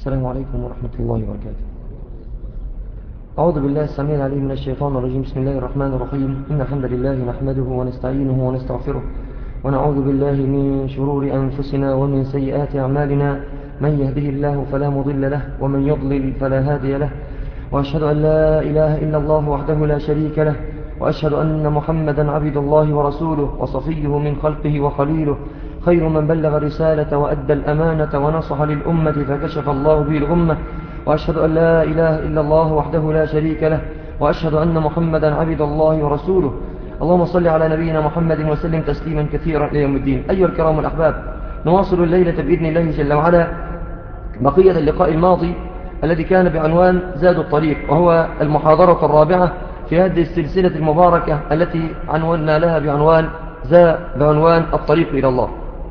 السلام عليكم ورحمة الله وبركاته. أعوذ بالله السميع العليم من الشيطان الرجيم. بسم الله الرحمن الرحيم. إن الحمد لله نحمده ونستعينه ونستغفره ونعوذ بالله من شرور أنفسنا ومن سيئات أعمالنا، من يهده الله فلا مضل له ومن يضلل فلا هادي له، وأشهد أن لا إله إلا الله وحده لا شريك له، وأشهد أن محمدا عبد الله ورسوله وصفيه من خلقه وخليله، خير من بلغ الرسالة وأدى الأمانة ونصح للأمة فكشف الله به الغمة، وأشهد أن لا إله إلا الله وحده لا شريك له، وأشهد أن محمدا عبد الله ورسوله. اللهم صل على نبينا محمد وسلم تسليما كثيرا إلى يوم الدين. أيها الكرام الأحباب، نواصل الليلة بإذن الله جل وعلا بقية اللقاء الماضي الذي كان بعنوان زاد الطريق، وهو المحاضرة الرابعة في هذه السلسلة المباركة التي عنونا لها بعنوان الطريق إلى الله،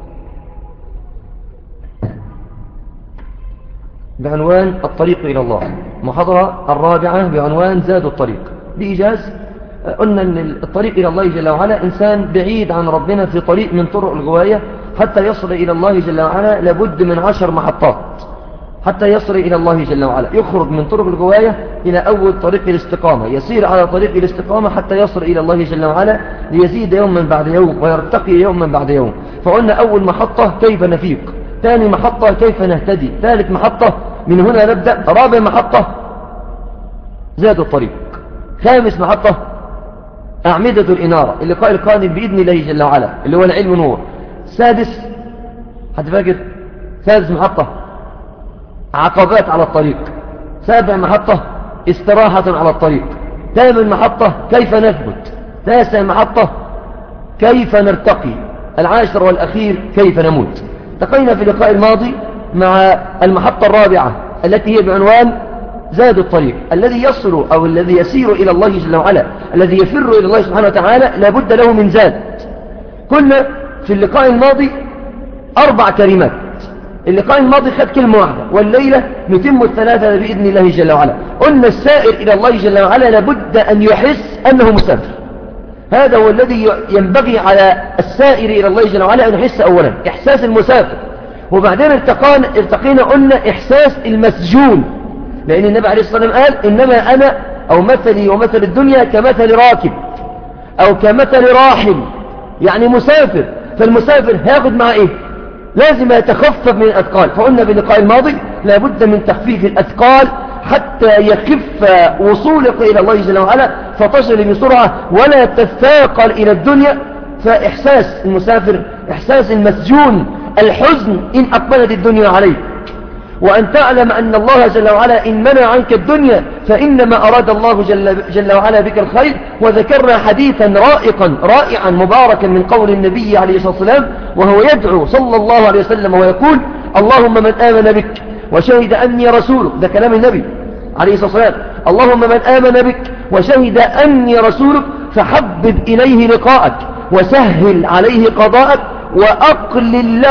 بعنوان الطريق إلى الله، محاضرة الرابعة بعنوان زاد الطريق. بإيجاز قلنا أن الطريق إلى الله جل وعلا إنسان بعيد عن ربنا في طريق من طرق الغواية، حتى يصل إلى الله جل وعلا لابد من 10 محطات حتى يصل إلى الله جل وعلا. يخرج من طرق الغواية إلى أول طريق الاستقامة، يسير على طريق الاستقامة حتى يصل إلى الله جل وعلا، ليزيد يوما بعد يوم ويرتقي يوما بعد يوم. فقلنا أول محطة كيف نفيق، ثاني محطة كيف نهتدي، ثالث محطة من هنا نبدأ، رابع محطة زاد الطريق، خامس محطة أعمدة الإنارة، اللقاء القادم بإذن الله جل وعلا اللي هو العلم نور. سادس محطة عقبات على الطريق. سابع محطة استراحة على الطريق. ثامن محطة كيف نثبت. تاسع محطة كيف نرتقي. العاشر والأخير كيف نموت. التقينا في اللقاء الماضي مع المحطة الرابعة التي هي بعنوان زاد الطريق، الذي يصل أو الذي يسير إلى الله جل وعلا، الذي يفر إلى الله سبحانه وتعالى، لابد له من زاد. كنا في اللقاء الماضي 4 كلمات. اللقاء الماضي خد كلمة واحدة، والليلة نتم الثلاثة بإذن الله جل وعلا. قلنا السائر إلى الله جل وعلا لابد أن يحس أنه مسافر. هذا هو الذي ينبغي على السائر إلى الله جل وعلا أن يحس أولا، إحساس المسافر. وبعدين ارتقينا قلنا إحساس المسجون، لأن النبي عليه الصلاة والسلام قال إنما أنا أو مثلي ومثل الدنيا كمثل راكب أو كمثل راحل، يعني مسافر. فالمسافر هياخد مع إيه؟ لازم يتخفف من الأثقال. فقلنا في اللقاء الماضي لابد من تخفيف الأثقال حتى يخف وصولك إلى الله جل وعلا، فتصل بسرعة ولا تثاقل إلى الدنيا. فإحساس المسافر إحساس المسجون، الحزن إن أقبلت الدنيا عليك، وأن تعلم أن الله جل وعلا إن منع عنك الدنيا فإنما أراد الله جل وعلا بك الخير. وذكرنا حديثا رائعا مباركا من قول النبي عليه الصلاة والسلام، وهو يدعو صلى الله عليه وسلم ويقول: اللهم من آمن بك وشهد أني رسولك. ده كلام النبي عليه الصلاة والسلام. اللهم من آمن بك وشهد أني رسولك فحبب إليه لقاءك وسهل عليه قضاءك وأقلل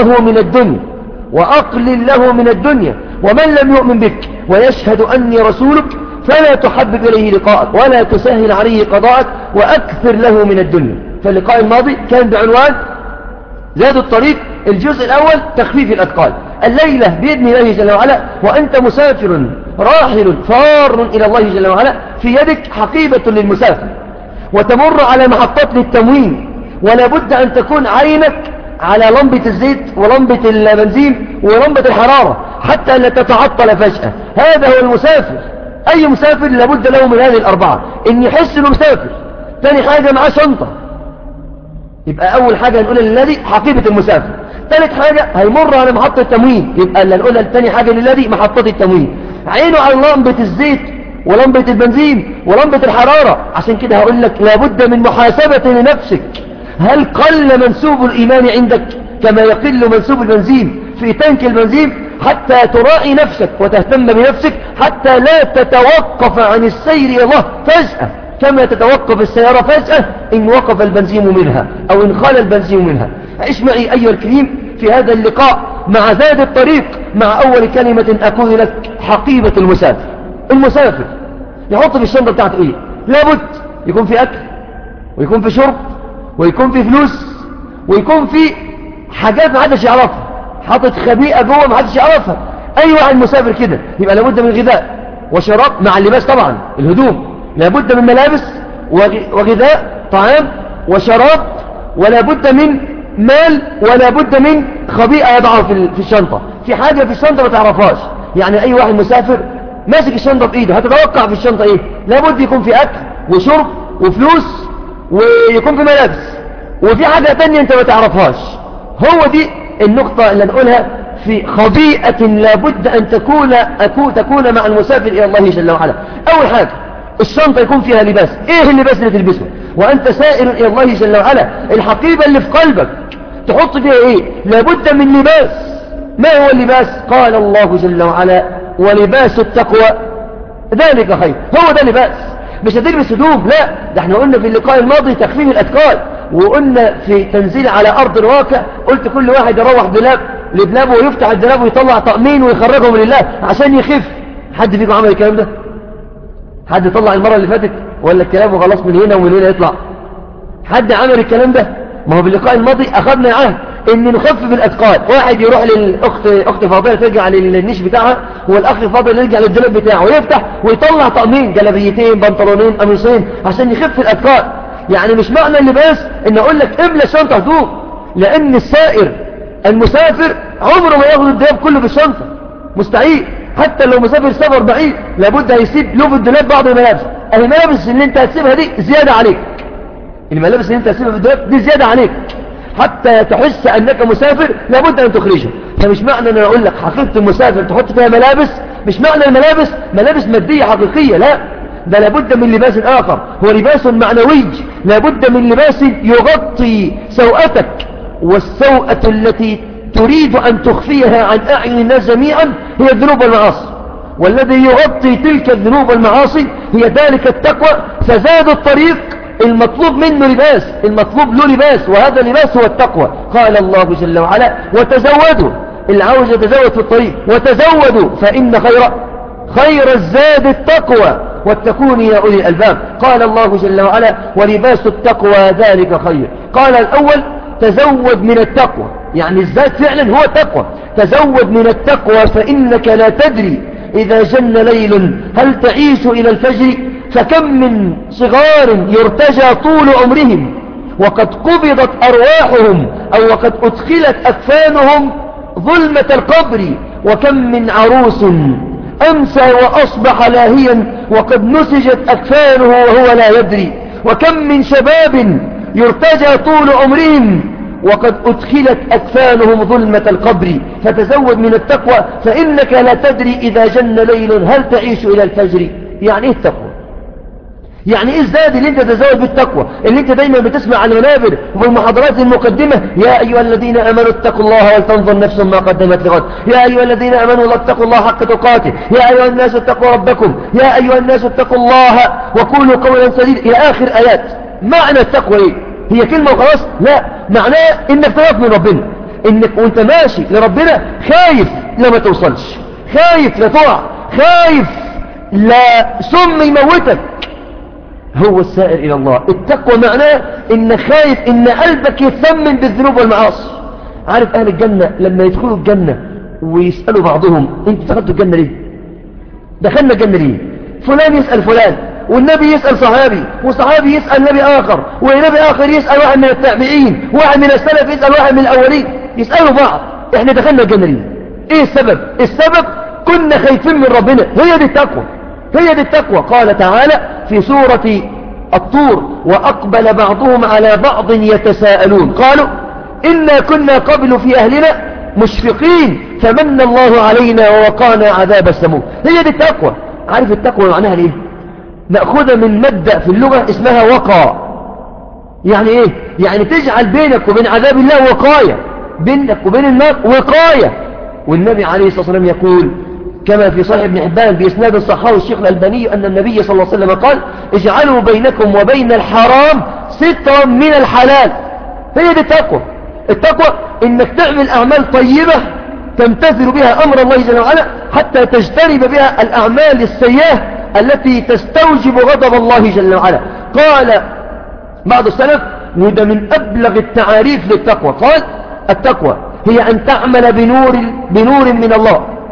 له من الدنيا ومن لم يؤمن بك ويشهد أني رسولك فلا تحبب إليه لقاءك ولا تسهل عليه قضاءك وأكثر له من الدنيا. فاللقاء الماضي كان بعنوان زاد الطريق، الجزء الأول تخفيف الأثقال. الليلة بإذن الله جل وعلا وأنت مسافر راحل فار إلى الله جل وعلا، في يدك حقيبة للمسافر وتمر على محطات للتموين، ولا بد أن تكون عينك على لمبة الزيت ولمبة البنزين ولمبة الحرارة حتى لا تتعطل فجأة. هذا هو المسافر. أي مسافر لابد له من هذه الأربعة، إن يحس إنه مسافر. ثاني حاجة معاه شنطة، يبقى أول حاجة نقولها للذي حقيبة المسافر. ثالث حاجة هيمر على محطة التموين، يبقى اللي نقولها ثاني حاجة للذي محطة التموين. عينه على لمبة الزيت ولمبة البنزين ولمبة الحرارة. عشان كده هقول لك لابد من محاسبة لنفسك. هل قل منسوب الإيمان عندك كما يقل منسوب البنزين في تنك البنزين؟ حتى تراعي نفسك وتهتم بنفسك حتى لا تتوقف عن السير إلى الله فجأة، كما تتوقف السيارة فجأة إن وقف البنزين منها أو إن خال البنزين منها. عيش معي أيها الكريم في هذا اللقاء مع زاد الطريق، مع أول كلمة أقول لك: حقيبة المسافر. المسافر يحط في الشنطة بتاعته إيه؟ لابد يكون في أكل ويكون في شرب ويكون في فلوس ويكون في حاجات ما حدش يعرفها، حاطط خبيئة جوه ما حدش يعرفها. أي واحد مسافر كده يبقى لابد من غذاء وشراب مع اللباس طبعا الهدوم، لابد من ملابس وغذاء طعام وشراب، ولا بد من مال، ولا بد من خبيئة يضعه في الشنطة. في حاجة في الشنطة ما تعرفهاش، يعني أي واحد مسافر ماسك الشنطة بإيده هتتوقع في الشنطة إيه؟ لابد يكون في أكل وشرب وفلوس ويكون في ملابس، وفي حاجة تانية أنت ما تعرفهاش. هو دي النقطة اللي نقولها في خبيئة لابد أن تكون مع المسافر إلى الله جل وعلا. أول حاجة الشنطة يكون فيها لباس. إيه اللباس اللي تلبسه وأنت سائر إلى الله جل وعلا؟ الحقيبة اللي في قلبك تحط فيها إيه؟ لابد من لباس. ما هو اللباس؟ قال الله جل وعلا ولباس التقوى ذلك خير. هو ده لباس، مش هتلبس هدوم، لا، ده احنا قلنا في اللقاء الماضي تخفيف الأثقال، وقلنا في تنزيل على أرض الواقع قلت كل واحد يروح لدلابه ويفتح الدلاب ويطلع طقمين ويخرجهم لله عشان يخف. حد فيكم عمل الكلام ده؟ حد طلع المرة اللي فاتت ولا الكلام وخلاص من هنا ومن هنا يطلع؟ حد عمل الكلام ده؟ ما هو باللقاء الماضي أخذنا عهد ان نخفف الأثقال. واحد يروح أخت فاضلة ترجع للنيش بتاعها، والأخ فاضل يرجع للدولاب بتاعه ويفتح ويطلع طقمين جلابيتين بنطلونين قميصين عشان يخف الأثقال. يعني مش معنى اللباس ان اقول لك املى شنطة هدوم، لان السائر المسافر عمره ما ياخد الدولاب كله بالشنطة، مستحيل. حتى لو مسافر سفر بعيد لابد هيسيب له في الدولاب بعض الملابس. الملابس اللي انت هتسيبها دي زيادة عليك، الملابس اللي انت هتسيبها في الدولاب دي زيادة عليك، حتى تحس انك مسافر لابد ان تخرجها. فمش معنى ان انا اقول لك حقيقة المسافر تحط فيها ملابس، مش معنى الملابس ملابس مادية حقيقية، لا، ده لابد من لباس آخر هو لباس معنوي. لابد من لباس يغطي سوءتك، والسوءة التي تريد أن تخفيها عن أعين الناس جميعا هي الذنوب والمعاصي، والذي يغطي تلك الذنوب والمعاصي هي ذلك التقوى. فزاد الطريق المطلوب منه لباس، المطلوب له لباس، وهذا اللباس هو التقوى. قال الله جل وعلا وتزودوا، اللي عاوز يتزود في الطريق وتزودوا فإن خير الزاد التقوى واتقون يا أولي الألباب. قال الله جل وعلا ولباس التقوى ذلك خير. قال الأول تزود من التقوى، يعني الزاد فعلا هو التقوى. تزود من التقوى فإنك لا تدري إذا جن ليل هل تعيش إلى الفجر. فكم من صغار يرتجى طول عمرهم وقد قبضت أرواحهم أو وقد أدخلت أكفانهم ظلمة القبر. وكم من عروس أمسى وأصبح لاهيا وقد نسجت أكفانه وهو لا يدري. وكم من شباب يرتجى طول عمرهم وقد أدخلت أكفانهم ظلمة القبر. فتزود من التقوى فإنك لا تدري إذا جن ليل هل تعيش إلى الفجر. يعني إيه التقوى؟ يعني إيه الزاد اللي انت تزود بالتقوى اللي انت دايما بتسمع عن المنابر والمحاضرات المقدمة؟ يا أيها الذين أمنوا اتقوا الله ولتنظر نفس ما قدمت لغد. يا أيها الذين أمنوا لا اتقوا الله حق تقاته. يا أيها الناس اتقوا ربكم. يا أيها الناس اتقوا الله وقولوا قولا سديدا إلى آخر آيات. معنى التقوى إيه؟ هي كلمة وخلاص؟ لا، معناه إنك تخاف من ربنا، إنك وانت ماشي لربنا خايف لما توصلش، خايف لا تقع، خايف لا سم يموتك. هو السائر إلى الله. التقوى معناه إنك خايف إن قلبك يتثمن بالذنوب والمعاصي. عارف أهل الجنة لما يدخلوا الجنة ويسألوا بعضهم انتوا دخلتوا الجنة ليه؟ دخلنا الجنة ليه؟ فلان يسأل فلان، والنبي يسأل صحابي، وصحابي يسأل نبي آخر، ونبي آخر يسأل واحد من التابعين، واحد من السلف يسأل واحد من الأولين، يسألوا بعض احنا دخلنا الجنة ليه؟ ايه السبب؟ السبب كنا خايفين من ربنا. هي دي التقوى، هي دي التقوى. قال تعالى في سورة الطور وأقبل بعضهم على بعض يتساءلون قالوا إنا كنا قبل في أهلنا مشفقين فمن الله علينا ووقانا عذاب السموم. هي دي التقوى. عارف التقوى معناها ليه؟ نأخذها من مبدأ في اللغة اسمها وقى. يعني ايه؟ يعني تجعل بينك وبين عذاب الله وقاية، بينك وبين النار وقاية. والنبي عليه الصلاة والسلام يقول كما في صحيح ابن حبان بإسناد صححه الشيخ الألباني أن النبي صلى الله عليه وسلم قال اجعلوا بينكم وبين الحرام سترا من الحلال. هي دي التقوى. التقوى إنك تعمل أعمال طيبة تمتثل بها أمر الله جل وعلا حتى تجتنب بها الأعمال السيئة التي تستوجب غضب الله جل وعلا. قال بعض السلف وده من أبلغ التعاريف للتقوى، قال التقوى هي أن تعمل بنور من الله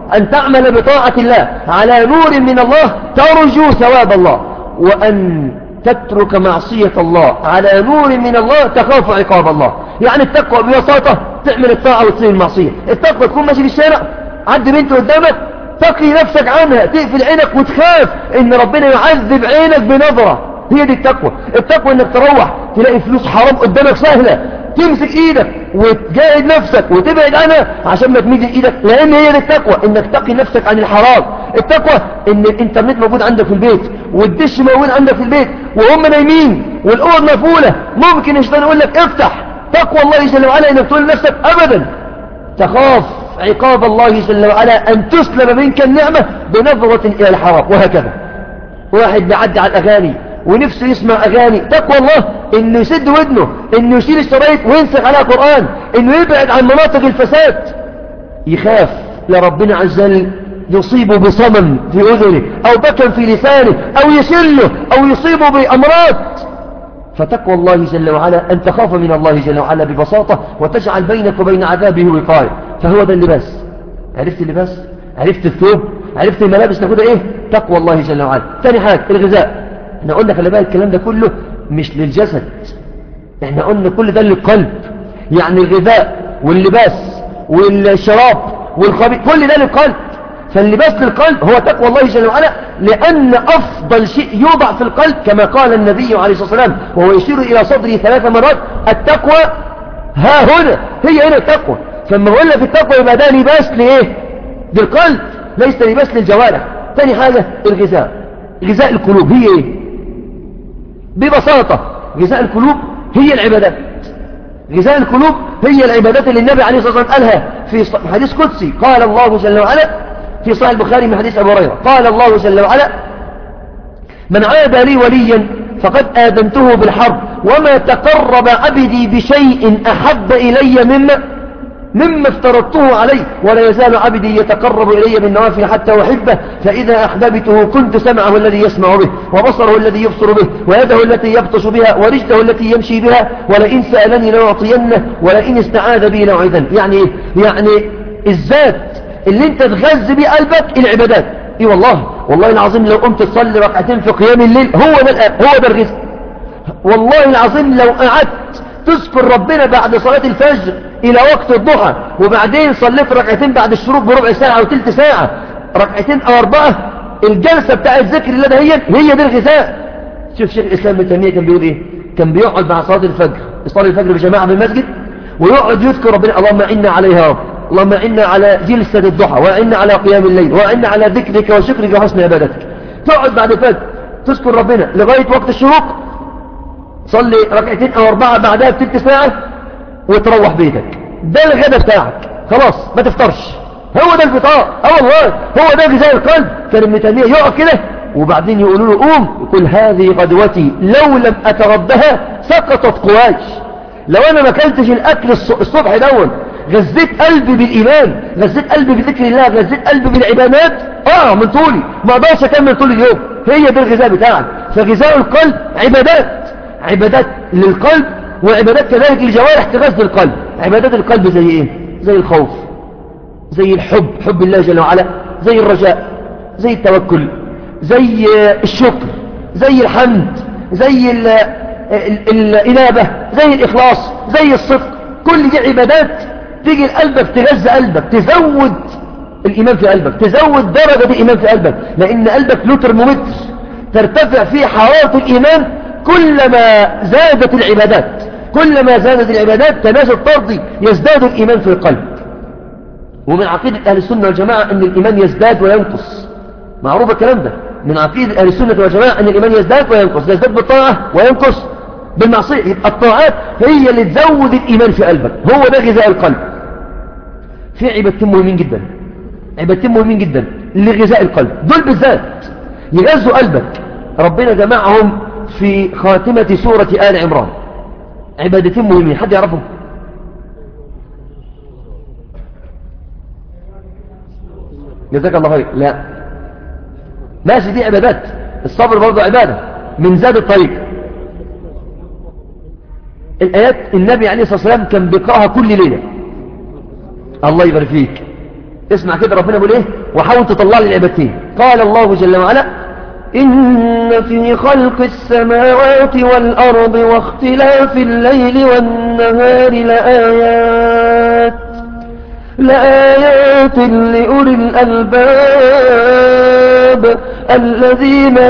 أن تعمل بطاعة الله على نور من الله ترجو ثواب الله، وأن تترك معصية الله على نور من الله تخاف عقاب الله. يعني التقوى ببساطة تعمل الطاعة وتصير المعصية. التقوى تكون ماشي في الشارع عد بنت قدامك تقي نفسك عنها، تقفل عينك وتخاف ان ربنا يعذب عينك بنظرة، هي دي التقوى. التقوى انك تروح تلاقي فلوس حرام قدامك سهلة، تمسك ايدك وتجاهد نفسك وتبعد عنها عشان ما تمد ايدك، لان هي دي التقوى، انك تقي نفسك عن الحرام. التقوى ان الانترنت موجود عندك في البيت والدش موجود عندك في البيت وهم نايمين والاوض مقفولة، ممكن الشيطان يقول لك افتح. تقوى الله جل وعلا انك تقول لنفسك ابدا تخاف عقاب الله جل وعلا أن تسلب منك النعمة بنظرة إلى الحرام. وهكذا واحد بيعدي على الأغاني ونفسه يسمع أغاني، تقوى الله إنه يسد ودنه، إنه يشيل الشرايط وينسخ على قرآن، إنه يبعد عن مناطق الفساد. يخاف لربنا عز وجل يصيبه بصمم في أذنه أو بكم في لسانه أو يشله أو يصيبه بأمراض. فتقوى الله جل وعلا أن تخاف من الله جل وعلا ببساطة وتجعل بينك وبين عذابه وقاية. فهو ده اللباس. عرفت اللباس؟ عرفت الثوب؟ عرفت الملابس ناخدها ايه؟ تقوى الله جل وعلا. ثاني حاجة الغذاء. احنا قلنا خلي بالك الكلام ده كله مش للجسد، احنا قلنا كل ده للقلب. يعني الغذاء واللباس والشراب والخبيث كل ده للقلب. فاللباس للقلب هو تقوى الله جل وعلا، لأن أفضل شيء يوضع في القلب كما قال النبي عليه الصلاة والسلام وهو يشير إلى صدره 3 مرات: التقوى ها هنا، هي هنا التقوى. فلما قلنا في التقوى يبقى ده لباس لإيه؟ للقلب، ليس لباس للجوارح. تاني حاجة الغذاء. غذاء القلوب هي إيه؟ ببساطة غذاء القلوب هي العبادات. غذاء القلوب هي العبادات اللي النبي عليه الصلاة والسلام قالها في حديث قدسي. قال الله جل وعلا في صحيح البخاري من حديث أبو هريرة، قال الله جل وعلا: من عاد لي وليا فقد آذنته بالحرب، وما تقرب عبدي بشيء أحب إلي مما افترضته عليه، ولا يزال عبدي يتقرب إلي بالنوافل حتى أحبه، فإذا أحببته كنت سمعه الذي يسمع به، وبصره الذي يبصر به، ويده التي يبطش بها، ورجله التي يمشي بها، ولئن سألني لأعطينه، ولئن استعاذ بي لأعيذنه. يعني إيه؟ يعني الذات اللي انت تغذي بيه قلبك العبادات. اي والله العظيم لو قمت تصلي ركعتين في قيام الليل هو ده الغذاء. والله العظيم لو قعدت تذكر ربنا بعد صلاة الفجر إلى وقت الضحى، وبعدين صليت ركعتين بعد الشروق بربع ساعة أو تلت ساعة، ركعتين أو 4، الجلسة بتاعت ذكر الله ده هي دي الغذاء. شوف شيخ الإسلام ابن تيمية كان بيقول إيه؟ كان بيقعد مع صلاة الفجر، يصلي الفجر بجماعة في المسجد ويقعد يذكر ربنا: اللهم إنا عليها رب، اللهم إنا على جلسة الضحى، وإنا على قيام الليل، وإنا على ذكرك وشكرك وحسن عبادتك. تقعد بعد الفجر تذكر ربنا لغاية وقت الشروق، صلي ركعتين أو 4 بعدها بتلت ساعة وتروح بيتك. ده الغداء بتاعك، خلاص ما تفطرش. هو ده الفطار. والله هو ده غذاء القلب. كان ابن تيمية يقف كده وبعدين يقولوا له: قوم، يقول: هذه غدوتي لو لم أتغدها سقطت قواي. لو أنا ما اكلتش الأكل الصبح دون، غذيت قلبي بالإيمان، غذيت قلبي بذكر الله، غذيت قلبي بالعبادات، من طولي ما اقدرش اكمل طول اليوم. هي ده الغذاء بتاعك. فغذاء القلب عبادات للقلب، وعبادات كذلك للجوارح تغذي القلب. عبادات القلب زي ايه؟ زي الخوف، زي حب الله جل وعلا، زي الرجاء، زي التوكل، زي الشكر، زي الحمد، زي الإنابة، زي الإخلاص، زي الصدق. كل دي عبادات تيجي لقلبك تغذي قلبك، تزود الإيمان في قلبك، تزود درجة الإيمان في قلبك، لأن قلبك له ترمومتر ترتفع فيه حرارة الإيمان كلما زادت العبادات. كلما زادت العبادات تنازل طردي يزداد الإيمان في القلب. ومن عقيدة أهل السنة والجماعة أن الإيمان يزداد وينقص، معروف الكلام ده. من عقيدة أهل السنة والجماعة أن الإيمان يزداد وينقص، يزداد بالطاعة وينقص بالمعصية. يبقى الطاعات هي اللي تزود الإيمان في قلبك، هو ده غذاء القلب. في عبادتين مهمين جدا لغذاء القلب، دول بالذات يغذوا قلبك. ربنا جمعهم في خاتمة سورة آل عمران. عبادتين مهمين، حد يعرفهم؟ جزاك الله خير. لا ماشي، دي عبادات. الصبر برضو عبادة من زاد الطريق. الآيات النبي عليه الصلاة والسلام كان بيقرأها كل ليلة. الله يبارك فيك. اسمع كده ربنا بيقول ايه: وحاول تطلع لي العبادتين. قال الله جل وعلا: إن في خلق السماوات والأرض واختلاف الليل والنهار لآيات لأولي الألباب الذين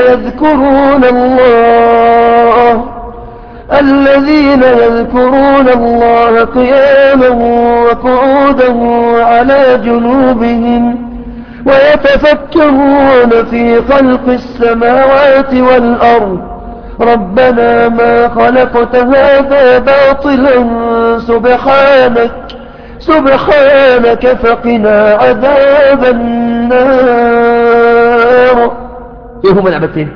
يذكرون الله قياما وقعودا وعلى جنوبهم ويتفكرون في خلق السماوات والأرض ربنا ما خلقت هذا باطلا سبحانك فقنا عذاب النار. ايه هما العبادتين؟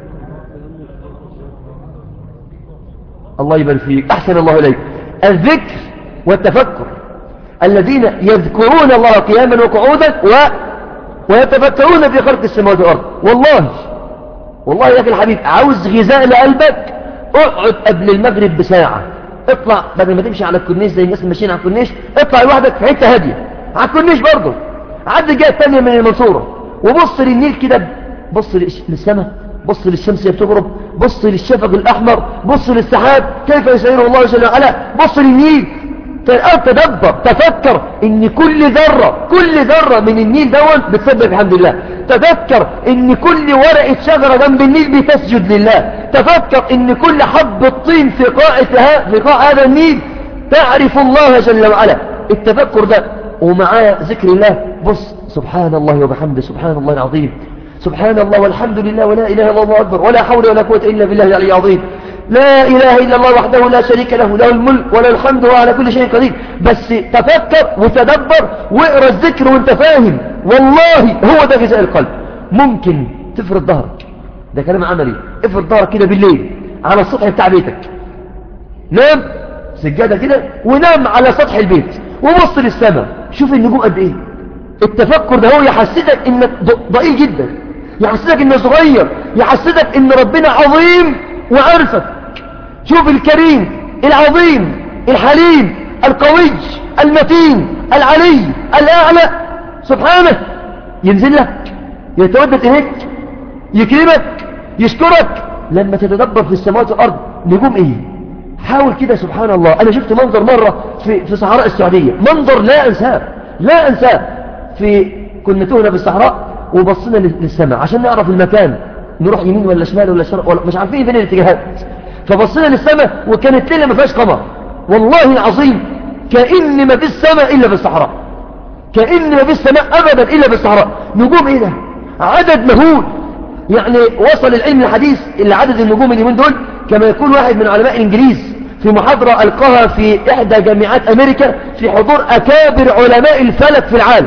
الله يبارك فيك، احسن الله اليك. الذكر والتفكر، الذين يذكرون الله قياما وقعودا ويتفكرون في خلق السماوات والارض. والله يا اخي الحبيب، عاوز غذاء لقلبك، اقعد قبل المغرب بساعة، اطلع بدل ما تمشي على الكورنيش زي الناس اللي ماشيين على الكورنيش، اطلع لوحدك في حته هاديه على الكورنيش برضه، عدي الجهه الثانيه من المنصوره وبص للنيل كده، بص للسماء، بص للشمس وهي بتغرب، بص للشفق الاحمر، بص للسحاب كيف يسيره الله جل وعلا، بص للنيل، تدبر، تفكر ان كل ذره من النيل دون بتسبح بحمد الله، تذكر ان كل ورقه شجره جنب النيل بتسجد لله، تفكر ان كل حبه طين في قاع هذا النيل تعرف الله جل وعلا. التفكر ده ومعاه ذكر الله، بص سبحان الله وبحمده، سبحان الله العظيم، سبحان الله والحمد لله ولا اله الا الله اكبر ولا حول ولا قوه الا بالله العلي العظيم، لا إله إلا الله وحده لا شريك له الملك وله الحمد وهو على كل شيء قدير. بس تفكر وتدبر واقرأ الذكر وانت فاهم، والله هو ده غذاء القلب. ممكن تفرد ظهرك، ده كلام عملي، افرد ظهرك كده بالليل على السطح بتاع بيتك، نام سجادة كده ونام على سطح البيت وبص للسماء، شوف النجوم قد ايه. التفكر ده هو يحسسك انك ضئيل جدا، يحسسك انك صغير، يحسسك ان ربنا عظيم وعرفك. شوف الكريم العظيم الحليم القوي المتين العلي الأعلى سبحانه، ينزل لك، يتودد إليك، يكرمك، يشكرك. لما تتدبر في السماوات والأرض نجوم إيه، حاول كده سبحان الله. أنا شفت منظر مرة في صحراء السعودية، منظر لا أنساه. كنا تهنا بالصحراء وبصينا للسماء عشان نعرف المكان، نروح يمين ولا شمال ولا شرق ولا مش عارفين فين الاتجاهات، فبصينا للسماء وكانت ليلة ما فيهاش قمر، والله العظيم كأن ما في السماء إلا في الصحراء، كأن ما في السماء أبدا إلا في الصحراء. نجوم إيه ده، عدد مهول. يعني وصل العلم الحديث اللي عدد النجوم اليومين دول كما يكون واحد من علماء الإنجليز في محاضرة ألقاها في إحدى جامعات أمريكا في حضور أكابر علماء الفلك في العالم،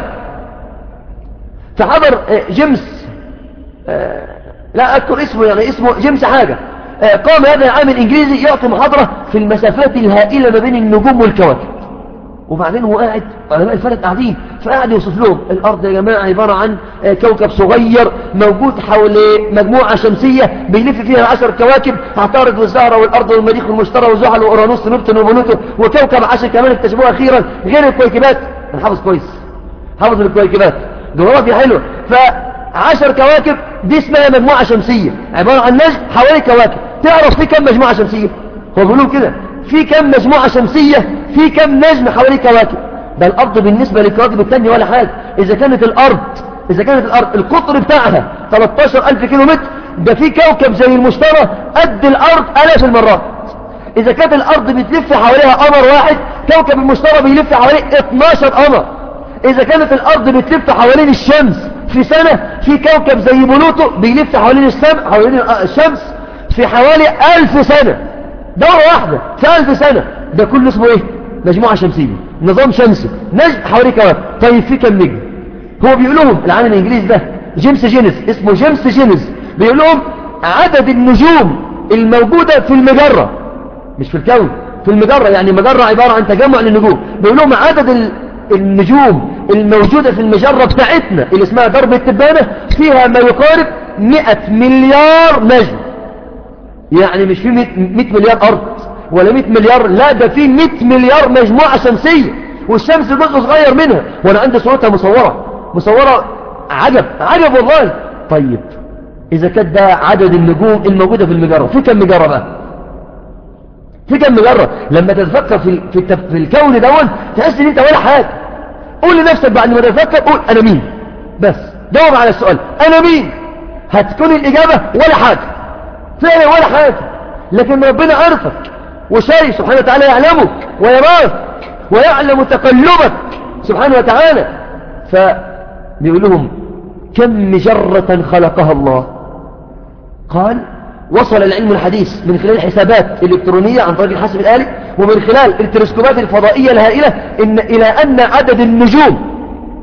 فحضر جيمس لا أذكر اسمه، يعني اسمه جيمس حاجة. قام هذا العالم الإنجليزي يعطي محاضرة في المسافات الهائلة ما بين النجوم والكواكب، وبعدين هو قاعد، علماء الفلك قاعدين، فقاعد يوصف لهم الأرض يا جماعة عبارة عن كوكب صغير موجود حول مجموعة شمسية بيلف فيها 10 كواكب، عطارد والزهرة والأرض والمريخ والمشتري وزحل وأورانوس ونبتون وبلوتو وكوكب 10 كمان اكتشفوه أخيرا غير الكويكبات. أنا حافظ كويس، حافظ الكويكبات، جغرافيا حلوة. ف10 كواكب دي اسمها مجموعة شمسية، عبارة عن نجم حوالي كواكب. تعرف في كم مجموعة شمسية؟ هو بيقولوا كده، في كم مجموعة شمسية، في كم نجم حوالي كواكب. ده الأرض بالنسبة للكواكب التانية ولا حاجة. إذا كانت الأرض القطر بتاعها 13,000 كيلومتر، ده في كوكب زي المشتري قد الأرض آلاف المرات. إذا كانت الأرض بتلف حواليها قمر واحد، كوكب المشتري بيلف حواليه 12 قمر. إذا كانت الأرض بتلف حوالين الشمس في سنة، في كوكب زي بلوتو بيلف حوالين الشمس في حوالي 1000 سنة، دورة واحدة في 1000 سنة. ده كله اسمه ايه؟ مجموعة شمسية، نظام شمسي، نجم حوالي كواكب. طيب في كم نجم؟ هو بيقول لهم العالم الانجليزي ده جيمس جينيس، اسمه جيمس جينيس، بيقول لهم عدد النجوم الموجودة في المجرة، مش في الكون، في المجرة، يعني مجرة عبارة عن تجمع للنجوم. بيقول لهم عدد النجوم الموجودة في المجرة بتاعتنا اللي اسمها درب التبانة فيها ما يقارب 100 مليار نجم. يعني مش في 100 مليار أرض ولا 100 مليار، لا ده في 100 مليار مجموعة شمسية، والشمس جزء صغير منها. وانا عندي صورتها مصورة عجب عجب والله. طيب إذا كان ده عدد النجوم الموجودة في المجرة، في كم مجرة بقى؟ في كم مجرة؟ لما تتفكر في الكون دون تحس ان انت ولا حاجة. قول لنفسك بعد ما تتفكر، قول انا مين، بس دور على السؤال انا مين، هتكون الإجابة ولا حاجة، فعلا ولا حاجة. لكن ربنا عرفك وشايف سبحانه وتعالى، يعلمك ويراك ويعلم تقلبك سبحانه وتعالى. فبيقول لهم كم مجرة خلقها الله؟ قال وصل العلم الحديث من خلال حسابات إلكترونية عن طريق الحاسب الآلي ومن خلال التلسكوبات الفضائية الهائلة إلى أن عدد النجوم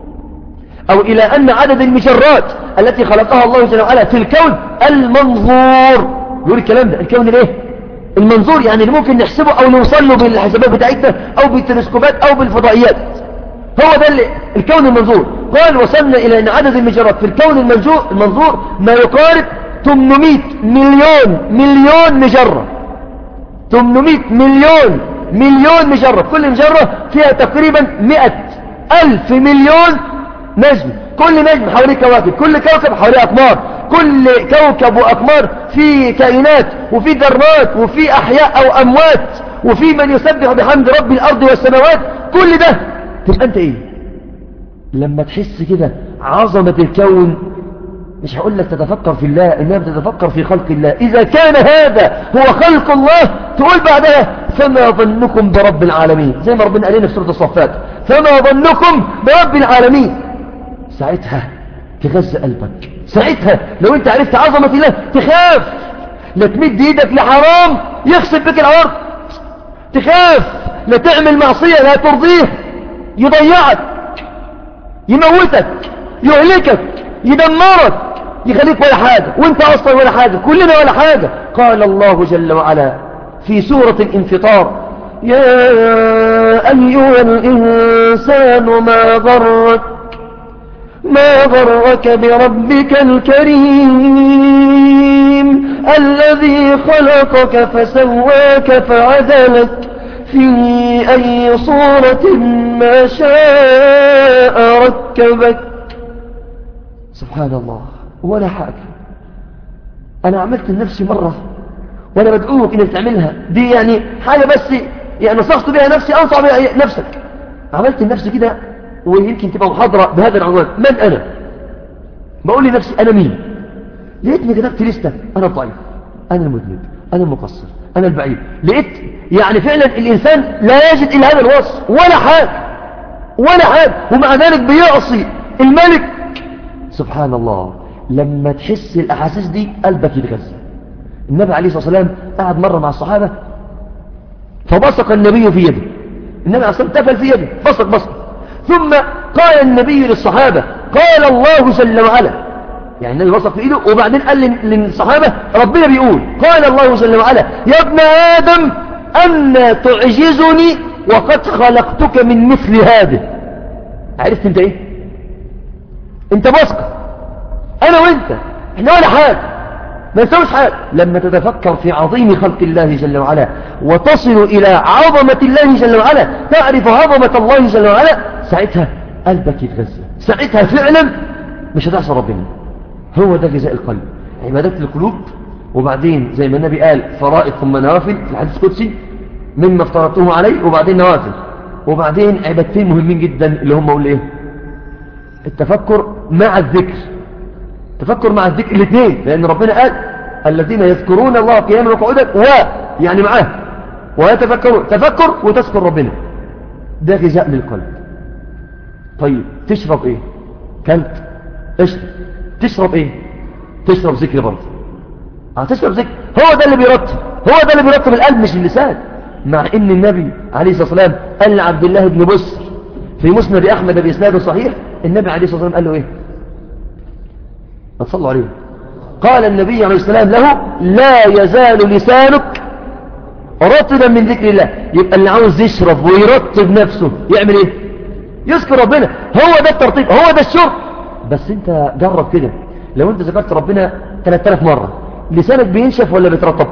أو إلى أن عدد المجرات التي خلقها الله جل وعلا في الكون المنظور. يقول الكلام ده الكون الايه؟ المنظور، يعني اللي ممكن نحسبه أو نوصل له بالحسابات بتاعتنا أو بالتلسكوبات أو بالفضائيات، هو ده الكون المنظور. قال وصلنا إلى أن عدد المجرات في الكون المنظور ما يقارب 800 مليون مجرة. 800 مليون مجرة، كل مجرة فيها تقريبا 100,000 مليون نجم، كل نجم حواليه كواكب، كل كوكب حواليه أقمار، كل كوكب وأقمار في كائنات وفي ذرات وفي أحياء أو أموات وفي من يسبح بحمد رب الأرض والسماوات. كل ده تبقى أنت إيه لما تحس كده عظمة الكون؟ مش هقول لك تتفكر في الله، إنما بتتفكر في خلق الله. إذا كان هذا هو خلق الله تقول بعدها فما ظنكم برب العالمين، زي ما ربنا قال لنا في سورة الصفات فما ظنكم برب العالمين. ساعتها تغذى قلبك، ساعتها لو انت عرفت عظمة الله تخاف لا تمد ايدك لحرام يخسف بك الارض، تخاف لا تعمل معصية لا ترضيه يضيعك يموتك يهلكك يدمرك يخليك ولا حاجة، وانت اصلا ولا حاجة، كلنا ولا حاجة. قال الله جل وعلا في سورة الانفطار يا أيها الإنسان ما غرك بربك الكريم الذي خلقك فسواك فعدلك في أي صورة ما شاء ركبك. سبحان الله، ولا حاجة. أنا عملت لنفسي مرة وأنا بدعوك إنك تعملها دي، يعني حاجة بس يعني نصحت بها نفسي، أنصح بها نفسك. عملت لنفسي كده، ويمكن تبقى محاضرة بهذا العنوان، من أنا؟ بقول لنفسي أنا مين؟ لقيتني كتبت لستة، أنا الضعيف، أنا المذنب، أنا المقصر، أنا البعيد. لقيت يعني فعلا الإنسان لا يجد إلا هذا الوصف، ولا حاجة ولا حاجة، ومع ذلك بيعصي الملك. سبحان الله، لما تحس الأحاسيس دي قلبك يتغذى. النبي عليه الصلاة والسلام قعد مرة مع الصحابة فبصق النبي في يده، النبي عليه الصلاة والسلام تفل في يده، بصق ثم قال النبي للصحابة قال الله جل وعلا، يعني النبي بصق في ايده وبعدين قال للصحابة ربنا بيقول قال الله جل وعلا يا ابن آدم أن تعجزني وقد خلقتك من مثل هذا. عرفت انت ايه؟ انت بصق، انا وانت احنا ولا حاجة، ما نسويش حاجة. لما تتفكر في عظيم خلق الله جل وعلا وتصل إلى عظمة الله جل وعلا، تعرف عظمة الله جل وعلا، ساعتها قلبك يتغذى، ساعتها فعلا مش هتعصى ربنا. هو ده جزاء القلب، عبادات القلوب. وبعدين زي ما النبي قال فرائض ثم نوافل في الحديث القدسي مما افترضته عليه، وبعدين نوافل، وبعدين عبادتين مهمين جدا اللي هم قول ايه؟ التفكر مع الذكر. تفكر مع الذكر الاثنين، لأن ربنا قال الذين يذكرون الله قياما وقعودا يعني معاه ويتفكرون، تفكر وتذكر ربنا، ده غذاء للقلب. طيب تشرب ايه؟ كلت اشرب. تشرب ايه؟ تشرب ذكر برضه. تشرب ذكر، هو ده اللي بيرتب القلب مش اللسان. مع ان النبي عليه الصلاة والسلام قال لعبد الله بن بسر في مسند أحمد بإسناد صحيح، النبي عليه الصلاة والسلام قال له ايه؟ صلوا عليه. قال النبي عليه السلام له لا يزال لسانك رطبا من ذكر الله. يبقى اللي عاوز يشرب ويرطب نفسه يعمل ايه؟ يذكر ربنا. هو ده الترطيب، هو ده الشرب. بس انت جرب كده، لو انت ذكرت ربنا 3000 مرة لسانك بينشف ولا بيترطب؟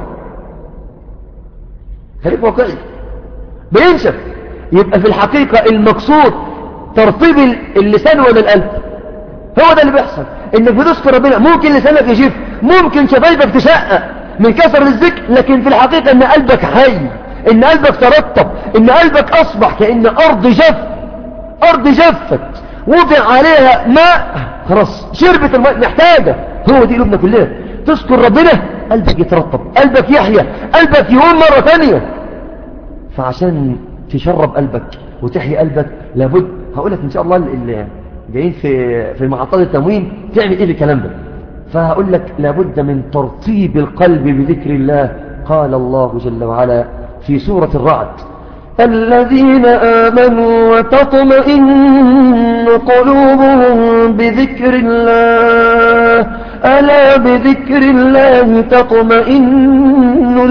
خليك واقعي، بينشف. يبقى في الحقيقة المقصود ترطيب اللسان ولا القلب؟ هو ده اللي بيحصل، انك بتذكر ربنا ممكن لسانك يجف، ممكن شفايفك تشقق من كثر الذكر، لكن في الحقيقة ان قلبك حي، ان قلبك ترطب، ان قلبك اصبح كأن ارض جفت وضع عليها ماء، خلاص شربت الماء محتاجة. هو دي قلوبنا كلها، تذكر ربنا قلبك يترطب، قلبك يحيا، قلبك يقوم مرة ثانية. فعشان تشرب قلبك وتحيي قلبك لابد، هقولك ان شاء الله اللي جايين في محطات التموين تعمل ايه الكلام ده، فهقول لك لابد من ترطيب القلب بذكر الله. قال الله جل وعلا في سورة الرعد: الذين آمنوا وتطمئن قلوبهم بذكر الله، ألا بذكر الله تطمئن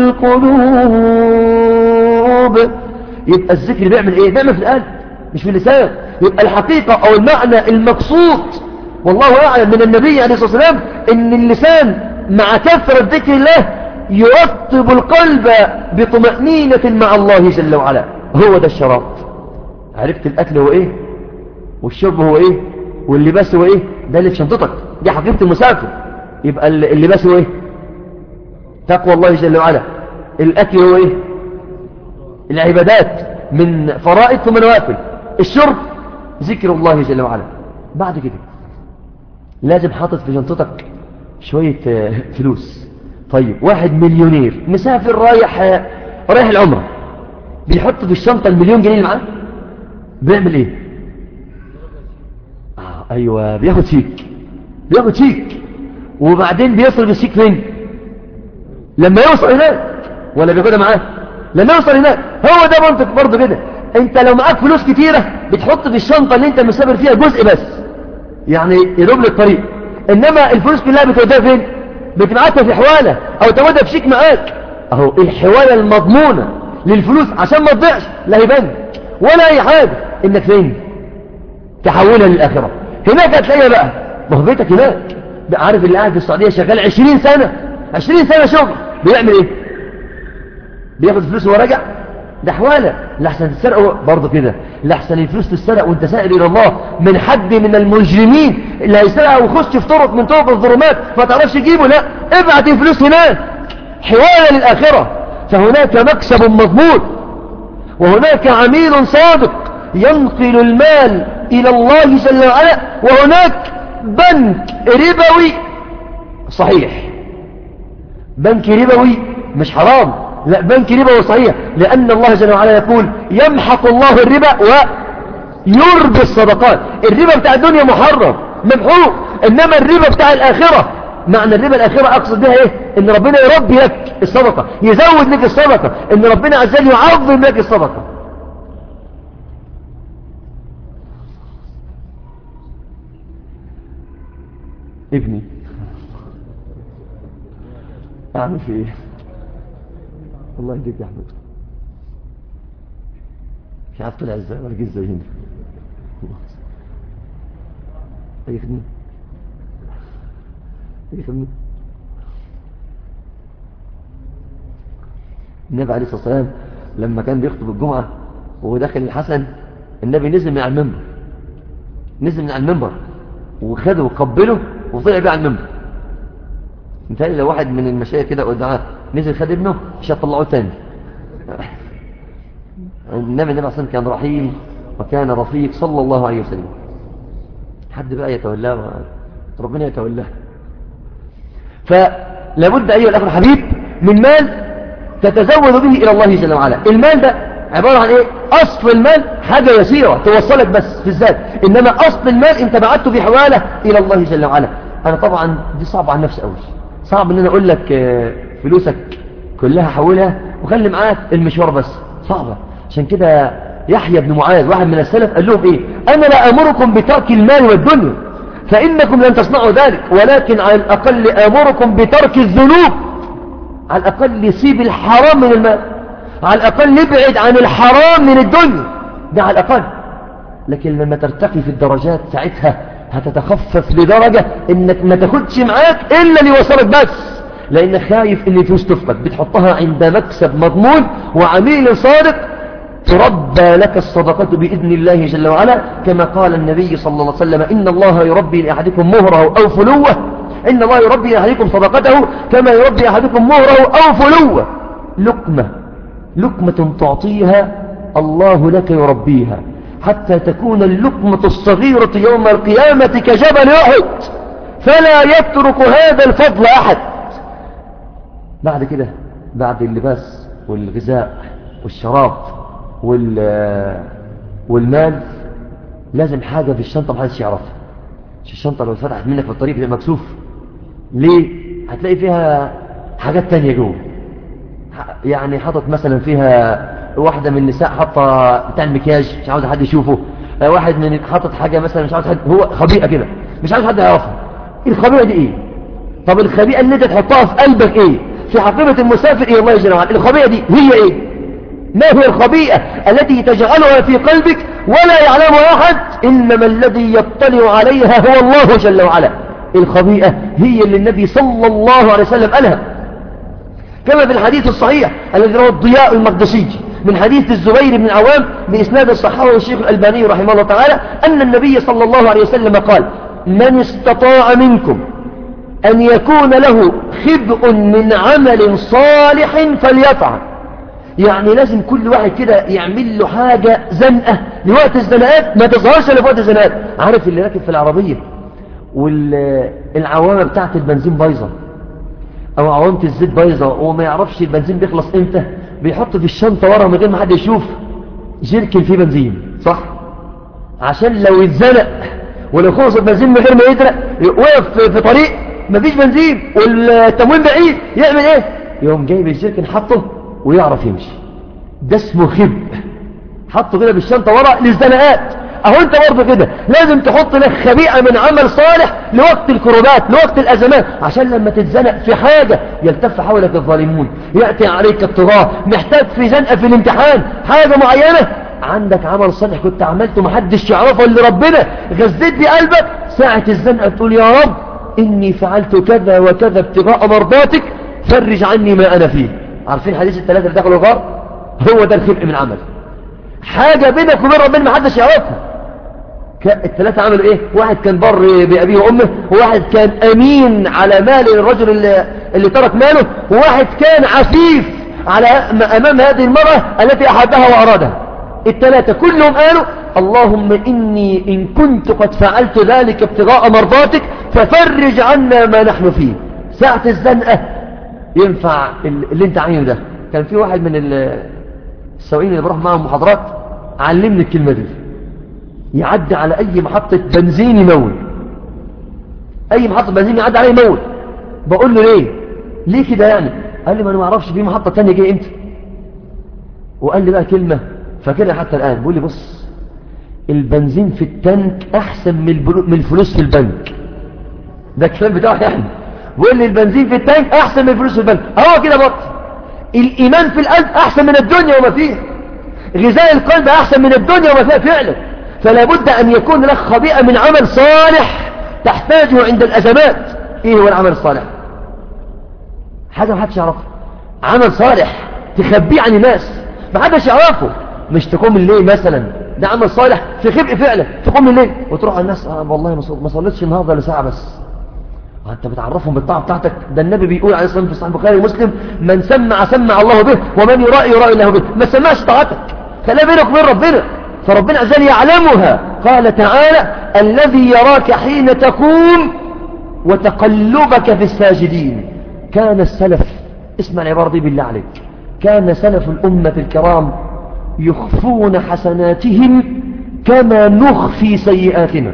القلوب. يبقى الذكر بيعمل ايه؟ بيعمل في القلب مش في اللسان. يبقى الحقيقة او المعنى المقصود والله أعلم من النبي عليه الصلاة والسلام ان اللسان مع كثرة ذكر الله يرطب القلب بطمأنينة مع الله جل وعلا. هو ده الشراب. عرفت الأكل هو ايه والشرب هو ايه واللباس هو ايه؟ ده اللي في شنطتك، دي حقيقة المسافر. يبقى اللباس هو ايه؟ تقوى الله جل وعلا. الأكل هو ايه؟ العبادات من فرائض ثم نوافل. الشرب ذكر الله جل وعلا. بعد كده لازم حاطط في شنطتك شوية فلوس. طيب واحد مليونير مسافر رايح العمرة، بيحط في الشنطة المليون جنيه اللي معاه، بيعمل ايه؟ ايوه بياخد شيك وبعدين بيصرف الشيك فين؟ لما يوصل هناك، ولا بياخدها معاه لما يوصل هناك. هو ده منطق برضه كده. انت لو معاك فلوس كتيرة بتحط في الشنطة اللي انت مسافر فيها جزء بس، يعني يدوب للطريق، انما الفلوس كلها بتوديها فين؟ بتبعتها في حوالة او توديها في شيك معاك. اهو الحوالة المضمونة للفلوس عشان ما تضيعش، لا هي بنك ولا اي حاجة، انك فين؟ تحولها للآخرة. هناك هتلاقيها بقى، ما هو بيتك هناك. عارف اللي قاعد في السعودية شغال 20 سنة شغل، بيعمل ايه؟ بياخد فلوس وهو راجع؟ ده حوالة. لحسن تسرقه برضه كده، لحسن الفلوس تسرق وانت سائل الى الله من حد من المجرمين اللي هيسرقها ويخش في طرق من طرق الظلمات ما تعرفش تجيبه. لا، ابعت الفلوس هناك، حوالة للآخرة. فهناك مكسب مضمون، وهناك عميل صادق ينقل المال إلى الله جل وعلا، وهناك بنك ربوي صحيح. بنك ربوي مش حرام، لا بنك ربوي صحيح، لأن الله جل وعلا يقول يمحق الله الربا ويربي الصدقات. الربا بتاع الدنيا محرم ممحوق، إنما الربا بتاع الآخرة، معنى الربا الآخرة أقصد بها إيه؟ إن ربنا يربي لك الصدقة، يزود لك الصدقة، إن ربنا عز وجل يعظم لك الصدقة. ابني أعمل في إيه؟ الله يهديك يا أحمد، مش عارف طلع إزاي ولا جه إزاي هنا. أي خدمة النبي عليه الصلاة والسلام لما كان بيخطب الجمعة وهو داخل الحسن، النبي نزل من على المنبر وخده وقبله وطلع بيه على المنبر. مثال لو واحد من المشايخ كده والدعاء نزل خد ابنه مش هتطلعوه تاني. النبي عليه الصلاة والسلام كان رحيم وكان رفيق صلى الله عليه وسلم. حد بقى يتولاه ربنا يتولاه. فلابد أيها الأخ الحبيب من مال تتزود به إلى الله جل وعلا. المال ده عبارة عن إيه؟ أصل المال حاجة يسيرة توصلك بس في الذات، إنما أصل المال أنت بعته في حوالة إلى الله جل وعلا. أنا طبعا دي صعب عن نفسي أوي، صعب إن أنا أقول لك فلوسك كلها حولها وخلي معاك المشوار بس، صعبة. عشان كده يحيى بن معاذ واحد من السلف قال لهم إيه؟ أنا لا أمركم بترك المال والدنيا فإنكم لن تصنعوا ذلك، ولكن على الأقل آمركم بترك الذنوب. على الأقل سيب الحرام من المال، على الأقل ابعد عن الحرام من الدنيا، ده على الأقل. لكن لما ترتقي في الدرجات ساعتها هتتخفف لدرجة إنك ما تاخدش معاك إلا اللي وصلك بس، لأنك خايف إن الفلوس تفقد. بتحطها عند مكسب مضمون وعميل صادق تربى لك الصدقة بإذن الله جل وعلا، كما قال النبي صلى الله عليه وسلم: إن الله يربي لأحدكم مهره أو فلوه، إن الله يربي لأحدكم صدقته كما يربي أحدكم مهره أو فلوه. لقمة تعطيها الله لك يربيها، حتى تكون اللقمة الصغيرة يوم القيامة كجبل أحد، فلا يترك هذا الفضل أحد. بعد كده، بعد اللباس والغذاء والشراب والمال، لازم حاجة في الشنطة محدش يعرفها. الشنطة لو فتحت منك في الطريق يبقى مكسوف. ليه؟ هتلاقي فيها حاجات تانية جوه، يعني حاطط مثلا فيها واحدة من النساء حاطة بتاع المكياج مش عاوز حد يشوفه، واحد من حاطط حاجة مثلا مش عاوز حد، هو خبيئة كده مش عاوز حد يعرفها. الخبيئة دي ايه؟ طب الخبيئة اللي انت تحطها في قلبك ايه؟ في حقيبة المسافر ايه؟ الله يجزي عنك. الخبيئة دي هي ايه؟ ما هي الخبيئة التي تجعلها في قلبك ولا يعلمها أحد؟ إنما الذي يطلع عليها هو الله جل وعلا. الخبيئة هي اللي النبي صلى الله عليه وسلم قالها، كما في الحديث الصحيح الذي رواه الضياء المقدسي من حديث الزبير بن العوام بإسناد الصحابة الشيخ الألباني رحمه الله تعالى أن النبي صلى الله عليه وسلم قال: من استطاع منكم أن يكون له خبء من عمل صالح فليفعل. يعني لازم كل واحد كده يعمل له حاجة زنقة لوقت الزنقات، ما تظهرش إلا في وقت الزنقات. عارف اللي راكب في العربية والعوامة بتاعت البنزين بايظة او عوامة الزيت بايظة وما يعرفش البنزين بيخلص امتى، بيحط في الشنطة ورا من غير ما حد يشوف جيركن فيه بنزين، صح؟ عشان لو يتزنق ولو خلص البنزين من غير ما يدرق، وقف في طريق مفيش بنزين والتموين بعيد، يعمل ايه؟ يوم جايب الجيركن حطه ويعرف يمشي. ده اسمه خب، حطه كده بالشنطة ورا للزنقات. اهو انت برضه كده لازم تحط لك خبيئة من عمل صالح لوقت الكروبات، لوقت الازمات، عشان لما تتزنق في حاجة يلتف حولك الظالمون، يأتي عليك الطغاة، محتاج في زنقة في الامتحان حاجة معينة، عندك عمل صالح كنت عملته محدش يعرفه الا ربنا، غزيت بقلبك، ساعة الزنقة تقول: يا رب اني فعلت كذا وكذا ابتغاء مرضاتك فرج عني ما انا فيه. عارفين حديث الثلاثة اللي دخلوا الغار؟ هو ده الخبء من عمل، حاجة بينك وبين ربنا محدش يعرفها. الثلاثة عملوا ايه؟ واحد كان بر بأبيه وأمه، وواحد كان أمين على مال الرجل اللي ترك ماله، وواحد كان عفيف على أمام هذه المرأة التي أحبها وأرادها. الثلاثة كلهم قالوا: اللهم إني إن كنت قد فعلت ذلك ابتغاء مرضاتك ففرج عنا ما نحن فيه. ساعة الزنقة ينفع اللي انت عينه ده. كان في واحد من السواقين اللي بروح معهم محاضرات علمني الكلمة دي، يعدي على أي محطة بنزين يمول، أي محطة بنزين يعدي عليه يمول. بقول له ليه كده يعني؟ قال لي: ما أنا ما أعرفش في محطة تانية جاية إمتى. وقال لي بقى كلمة فاكرها حتى الآن، بيقول لي: بص، البنزين في التانك أحسن من الفلوس في البنك. ده الكلام بتاعه يعني، بيقول لي البنزين في التانك أحسن من الفلوس في البنك. هو كده برضه الإيمان في القلب أحسن من الدنيا وما فيها، غذاء القلب أحسن من الدنيا وما فيها فعلا. فلا بد أن يكون لك خبيئة من عمل صالح تحتاجه عند الأزمات. إيه هو العمل الصالح؟ حاجة ما حدش يعرفها، عمل صالح تخبيه عن الناس ما حدش يعرفه. مش تقوم الليل مثلا، ده عمل صالح في خبء فعلا، تقوم الليل وتروح على الناس: والله ما صليتش النهارده لساعة بس. وانت بتعرفهم بالطاعة بتاعتك؟ ده النبي بيقول عليه الصلاة والسلام في صحيح البخاري ومسلم: من سمع الله به ومن يرائي الله به. ما سمعش طاعتك، خليها بينك وبين ربنا، فربنا عز وجل يعلمها. قال تعالى: الذي يراك حين تقوم وتقلبك في الساجدين. كان السلف، اسمع العبارة دي بالله عليك، كان سلف الأمة الكرام يخفون حسناتهم كما نخفي سيئاتنا.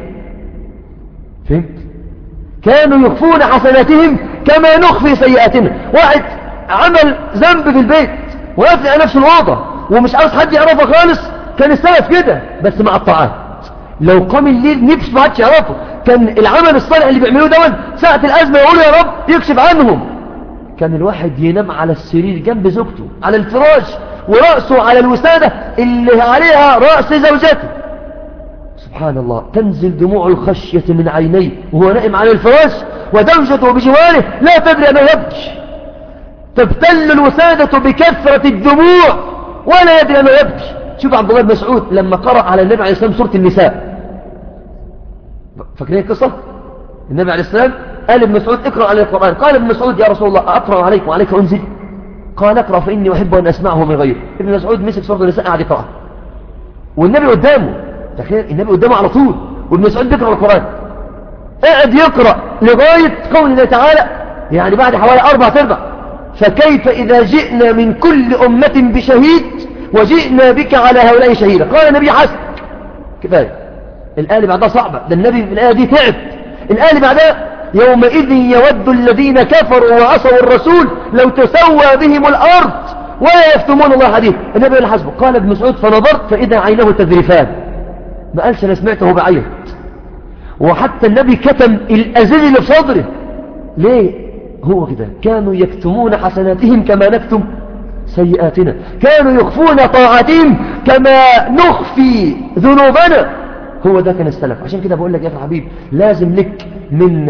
فهمت؟ كانوا يخفون حسناتهم كما نخفي سيئاتنا. واحد عمل ذنب في البيت وقفل على نفسه الأوضة ومش عاوز حد يعرفه خالص، كان السلف كده بس مع الطاعات. لو قام الليل نفسه ما حدش يعرفه، كان العمل الصالح اللي بيعملوه دون ساعة الأزمة يقولوا: يا رب يكشف عنهم. كان الواحد ينام على السرير جنب زوجته على الفراش ورأسه على الوسادة اللي عليها رأس زوجته، سبحان الله، تنزل دموع الخشية من عينيه وهو نائم على الفراش وزوجته بجواره لا تدري أنه يبكي، تبتل الوسادة بكثرة الدموع ولا يدري أنه يبكي. شوف عبد الله بن مسعود لما قرأ على النبي عليه السلام سورة النساء، فاكرين القصة؟ النبي عليه السلام قال ابن مسعود اقرأ على القرآن، قال ابن مسعود يا رسول الله أقرأ عليك وعليك أنزل؟ قال اقرأ فإني أحب أن أسمعه من غيره. ابن مسعود مسك سورة النساء قاعد يقرأ والنبي قدامه، تخيل النبي قدامه على طول وابن مسعود بيقرأ القرآن، قاعد يقرأ لغاية قول الله تعالى، يعني بعد حوالي 4/4 فكيف إذا جئنا من كل أمة بشهيد وجئنا بك على هؤلاء شهيدا. قال النبي حسن كفاية. الآية اللي بعدها صعبة، ده النبي في الآية دي تعب. الآية اللي بعدها يومئذ يود الذين كفروا وعصوا الرسول لو تسوى بهم الأرض ولا يفتمون الله حديث. النبي اللي حسبه. قال ابن مسعود فنظرت فإذا عينه تذرفان، ما قالش أنا سمعته بعيط. وحتى النبي كتم الأزل اللي في صدره. ليه؟ هو كده، كانوا يكتمون حسناتهم كما نكتم سيئاتنا، كانوا يخفون طاعاتهم كما نخفي ذنوبنا. هو ده كان السلف. عشان كده بقول لك يا أخي حبيب لازم لك من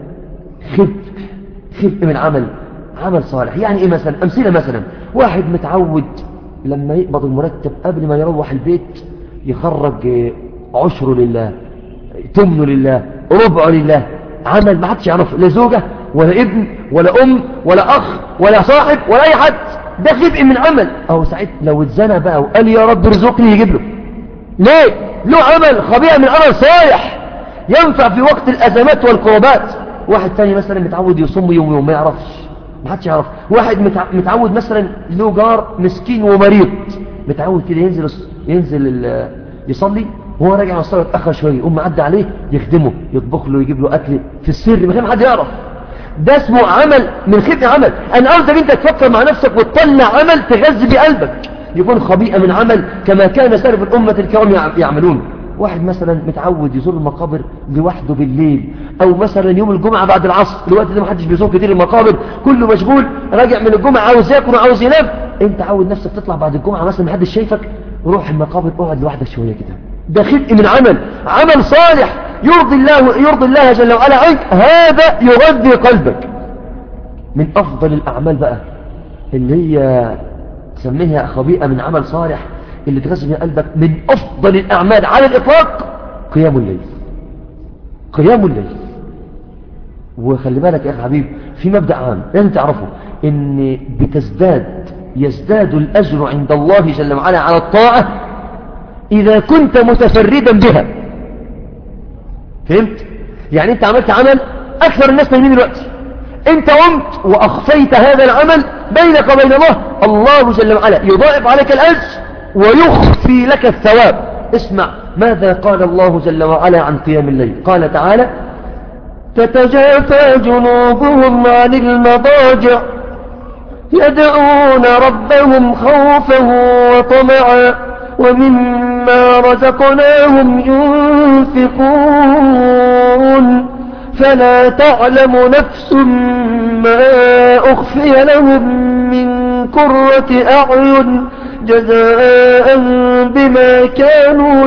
خبء من عمل صالح. يعني ايه مثلا؟ امثله مثلا واحد متعود لما يقبض المرتب قبل ما يروح البيت يخرج عشره لله، تمنه لله، ربعه لله، عمل ما حدش يعرفه، لا زوجه ولا ابن ولا ام ولا اخ ولا صاحب ولا اي حد. ده خبء من عمل. او ساعات لو اتزنى بقى وقال يا رب ارزقني يجيب له. ليه؟ له عمل خبيئة من عمل صالح ينفع في وقت الازمات والكربات. واحد ثاني مثلا متعود يصوم يوم ما يعرفش، ما حدش يعرف. واحد متعود مثلا له جار مسكين ومريض، متعود كده ينزل يصلي وهو راجع من الصلاه يتاخر شويه، يقوم معدي عليه يخدمه، يطبخ له، يجيب له اكل في السر من غير ما حد يعرف. ده اسمه عمل من خبء عمل. انا ارجو انت تفكر مع نفسك وتطلع عمل تغذي بقلبك يكون خبيئة من عمل كما كان سلف الأمة الكرام يعملون. واحد مثلا متعود يزور المقابر لوحده بالليل، أو مثلا يوم الجمعة بعد العصر، الوقت ده محدش بيزور كتير المقابر، كله مشغول، راجع من الجمعة عاوز ياكل وعاوز ينام. انت عود نفسك تطلع بعد الجمعة مثلا محدش شايفك، روح المقابر اقعد لوحدك شوية كده. ده خبء من عمل صالح يرضي الله جل وعلا عنك. هذا يغذي قلبك. من أفضل الأعمال بقى اللي هي تسميها خبيئة من عمل صالح اللي تغذي قلبك، من أفضل الأعمال على الإطلاق قيام الليل. قيام الليل. وخلي بالك يا أخي حبيب في مبدأ عام لازم تعرفه، إن يزداد الأجر عند الله جل وعلا على الطاعة إذا كنت متفردا بها. فهمت؟ يعني أنت عملت عمل أكثر الناس نايمين دلوقتي، أنت قمت وأخفيت هذا العمل بينك وبين الله جل وعلا يضاعف عليك الأجر ويخفي لك الثواب. اسمع ماذا قال الله جل وعلا عن قيام الليل. قال تعالى تتجافى جنوبهم عن المضاجع يدعون ربهم خوفا وطمعا ومما رزقناهم ينفقون فلا تعلم نفس ما أخفي لهم من قرة أعين جزاء بما كانوا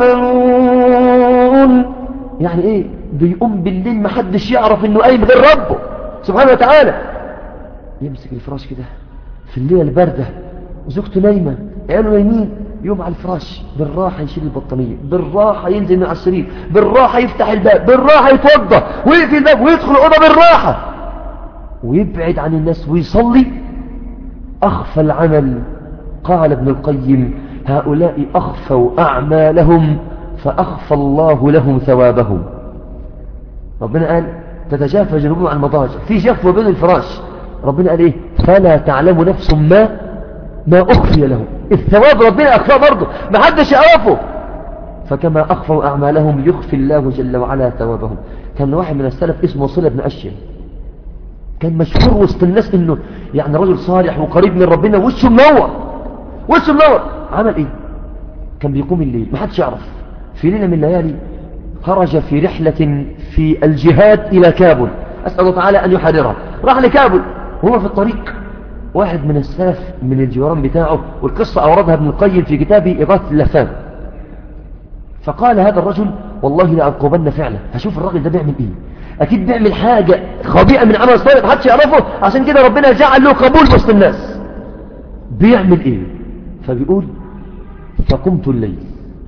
يعملون. يعني ايه؟ بيقوم بالليل محدش يعرف انه قايم غير ربه سبحانه وتعالى، يمسك الفراش كده في الليلة الباردة وزوجته نايمة عياله نايمين، يقوم على الفراش بالراحة يشيل البطانية، بالراحة ينزل من على السرير، بالراحة يفتح الباب، بالراحة يتوضى ويقفل الباب ويدخل الأوضة بالراحة ويبعد عن الناس ويصلي. أخفى العمل. قال ابن القيم هؤلاء أخفوا أعمالهم فأخفى الله لهم ثوابهم. ربنا قال تتجافى جنوبهم عن المضاجع، في جفوة بين الفراش. ربنا قال ايه؟ فلا تعلم نفس ما أخفي لهم. الثواب ربنا أخفاه برضه ما حدش يعرفه. فكما أخفوا أعمالهم يخفي الله جل وعلا ثوابهم. كان واحد من السلف اسمه صلة بن أشيم، كان مشهور وسط الناس انه يعني رجل صالح وقريب من ربنا، وشه منور. عمل ايه؟ كان بيقوم الليل ما حدش يعرف. في ليلة من الليالي خرج في رحلة في الجهاد إلى كابل، أسأل الله تعالى أن يحررها. راح لكابل وهو في الطريق واحد من السلف من الجيران بتاعه، والقصة أوردها ابن القيم في كتابه إغاثة اللهفان. فقال هذا الرجل والله لأعقوبن فعلا، هشوف الراجل ده بيعمل ايه، اكيد بيعمل حاجة خبيئة من عمل صالح محدش يعرفه، عشان كده ربنا جعل له قبول وسط الناس. بيعمل ايه؟ فبيقول فقمت الليل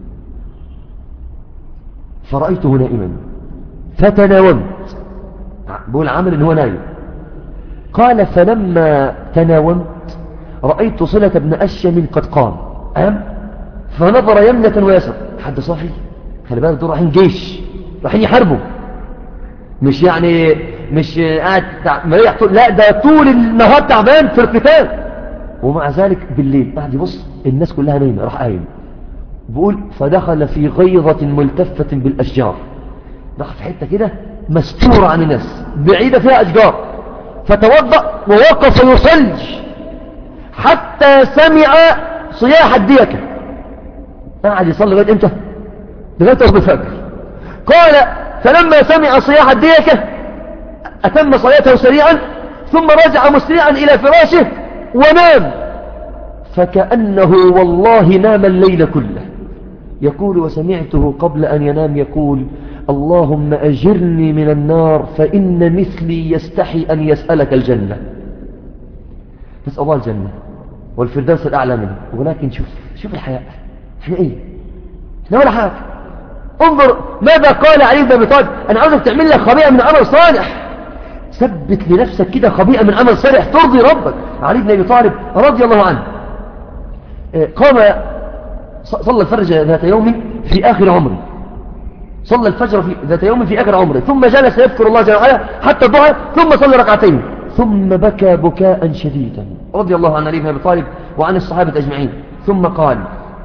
فرأيته نائما فتناومت، بقول عمل ان هو نايم. قال فلما تناومت رأيت صلة بن أشيم قد قام فنظر يمنة ويسر، حد صاحي؟ خلي بالك دول رايحين جيش، رايحين يحاربوا، مش يعني مش قاعد مريح لا ده طول النهار تعبان في القتال، ومع ذلك بالليل قاعد يبص الناس كلها نايمة راح قايم. بقول فدخل في غيظة ملتفة بالأشجار، دخل في حتة كده مستورة عن الناس بعيدة فيها أشجار، فتوضأ ووقف يصلي حتى سمع صياح الديكة. قاعد يصلي لغاية امتى؟ لغاية وقت الفجر. قال فلما سمع صياح الديكة أتم صلاته سريعا ثم رجع مسرعا إلى فراشه ونام، فكأنه والله نام الليل كله. يقول وسمعته قبل أن ينام يقول اللهم أجرني من النار فإن مثلي يستحي أن يسألك الجنة. نسأل الله الجنة والفردوس الأعلى منه، ولكن شوف الحياء، احنا ايه؟ احنا ولا حاجة. انظر ماذا قال علي بن أبي طالب، أنا عاوزك تعمل لك خبيئة من عمل صالح، ثبت لنفسك كده خبيئة من عمل صالح ترضي ربك. علي بن أبي طالب رضي الله عنه قام صلى الفجر ذات يوم في آخر عمره، صلى الفجر ذات يوم في آخر عمره، ثم جلس يذكر الله جل وعلا حتى الضحى، ثم صلى ركعتين، ثم بكى بكاء شديدا رضي الله عن علي بن أبي طالب وعن الصحابة أجمعين، ثم قال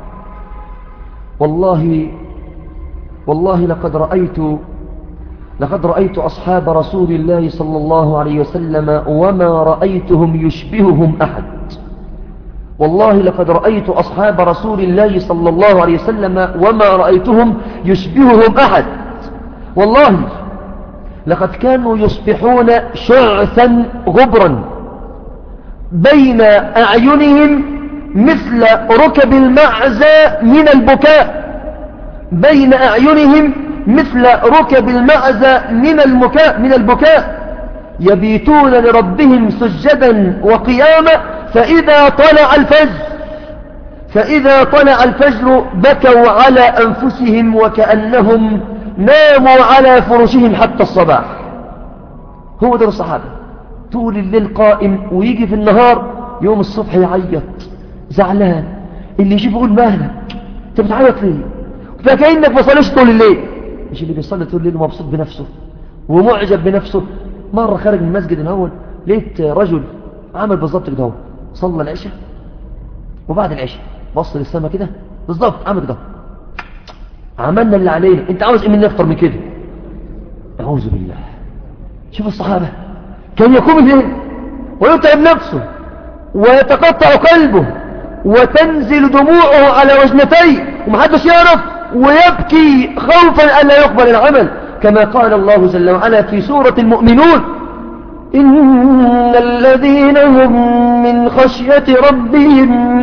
والله لقد رأيت أصحاب رسول الله صلى الله عليه وسلم وما رأيتهم يشبههم أحد. والله لقد رأيت أصحاب رسول الله صلى الله عليه وسلم وما رأيتهم يشبههم أحد. والله لقد كانوا يصبحون شعثا غبرا بين أعينهم مثل ركب المعزى من البكاء، بين أعينهم مثل ركب المعزى من البكاء، يبيتون لربهم سجدا وقياما، فإذا طلع الفجر بكوا على أنفسهم وكأنهم ناموا على فرشهم حتى الصباح. هو ده الصحابة، طول الليل قائم ويجي في النهار يوم الصبح يعيط زعلان، اللي يجيب يقول مالك انت بتعيط ليه؟ فكأنك ما صليش طول الليل. مش اللي بيصلي طول الليل مبسوط بنفسه ومعجب بنفسه. مرة خارج من المسجد الأول لقيت رجل عمل بالضبط كده، صلى العشاء وبعد العشاء بص للسماء كده بالضبط عمل كده، عملنا اللي علينا، انت عاوز ايه مني اكتر من كده؟ اعوذ بالله. شوف الصحابة كان يقوم الليل ويتعب نفسه ويتقطع قلبه وتنزل دموعه على وجنتيه ومحدش يعرف، ويبكي خوفا ألا يقبل العمل، كما قال الله جل وعلا في سورة المؤمنون إن الذين هم من خشية ربهم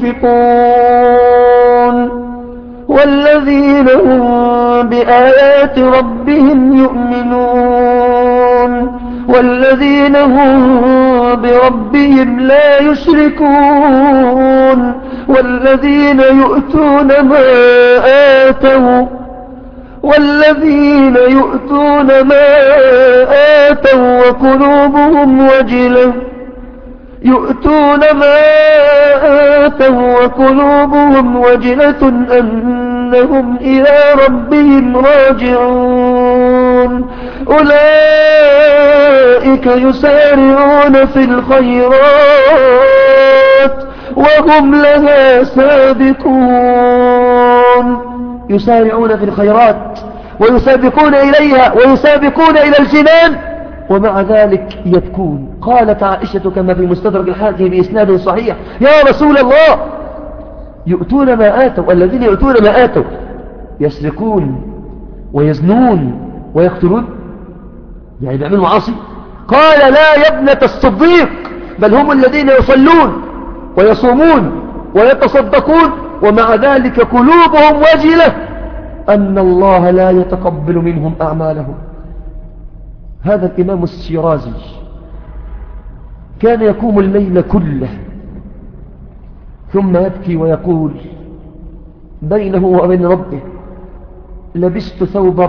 مشفقون والذين هم بآيات ربهم يؤمنون والذين هم بربهم لا يشركون والذين يؤتون ما آتوا وقلوبهم وجلة أنهم إلى ربهم راجعون أولئك يسارعون في الخيرات وهم لها سابقون. يسارعون في الخيرات ويسابقون إليها ويسابقون إلى الجنان، ومع ذلك يبكون. قالت عائشة كما في مستدرك الحاكم بإسناد صحيح يا رسول الله يؤتون ما آتوا، الذين يؤتون ما آتوا يسرقون ويزنون ويقتلون، يعني بيعملوا معاصي. قال لا يا ابنة الصديق، بل هم الذين يصلون ويصومون ويتصدقون ومع ذلك قلوبهم وجلة أن الله لا يتقبل منهم أعمالهم. هذا الإمام الشيرازي كان يقوم الليل كله ثم يبكي ويقول بينه وبين ربه. لبست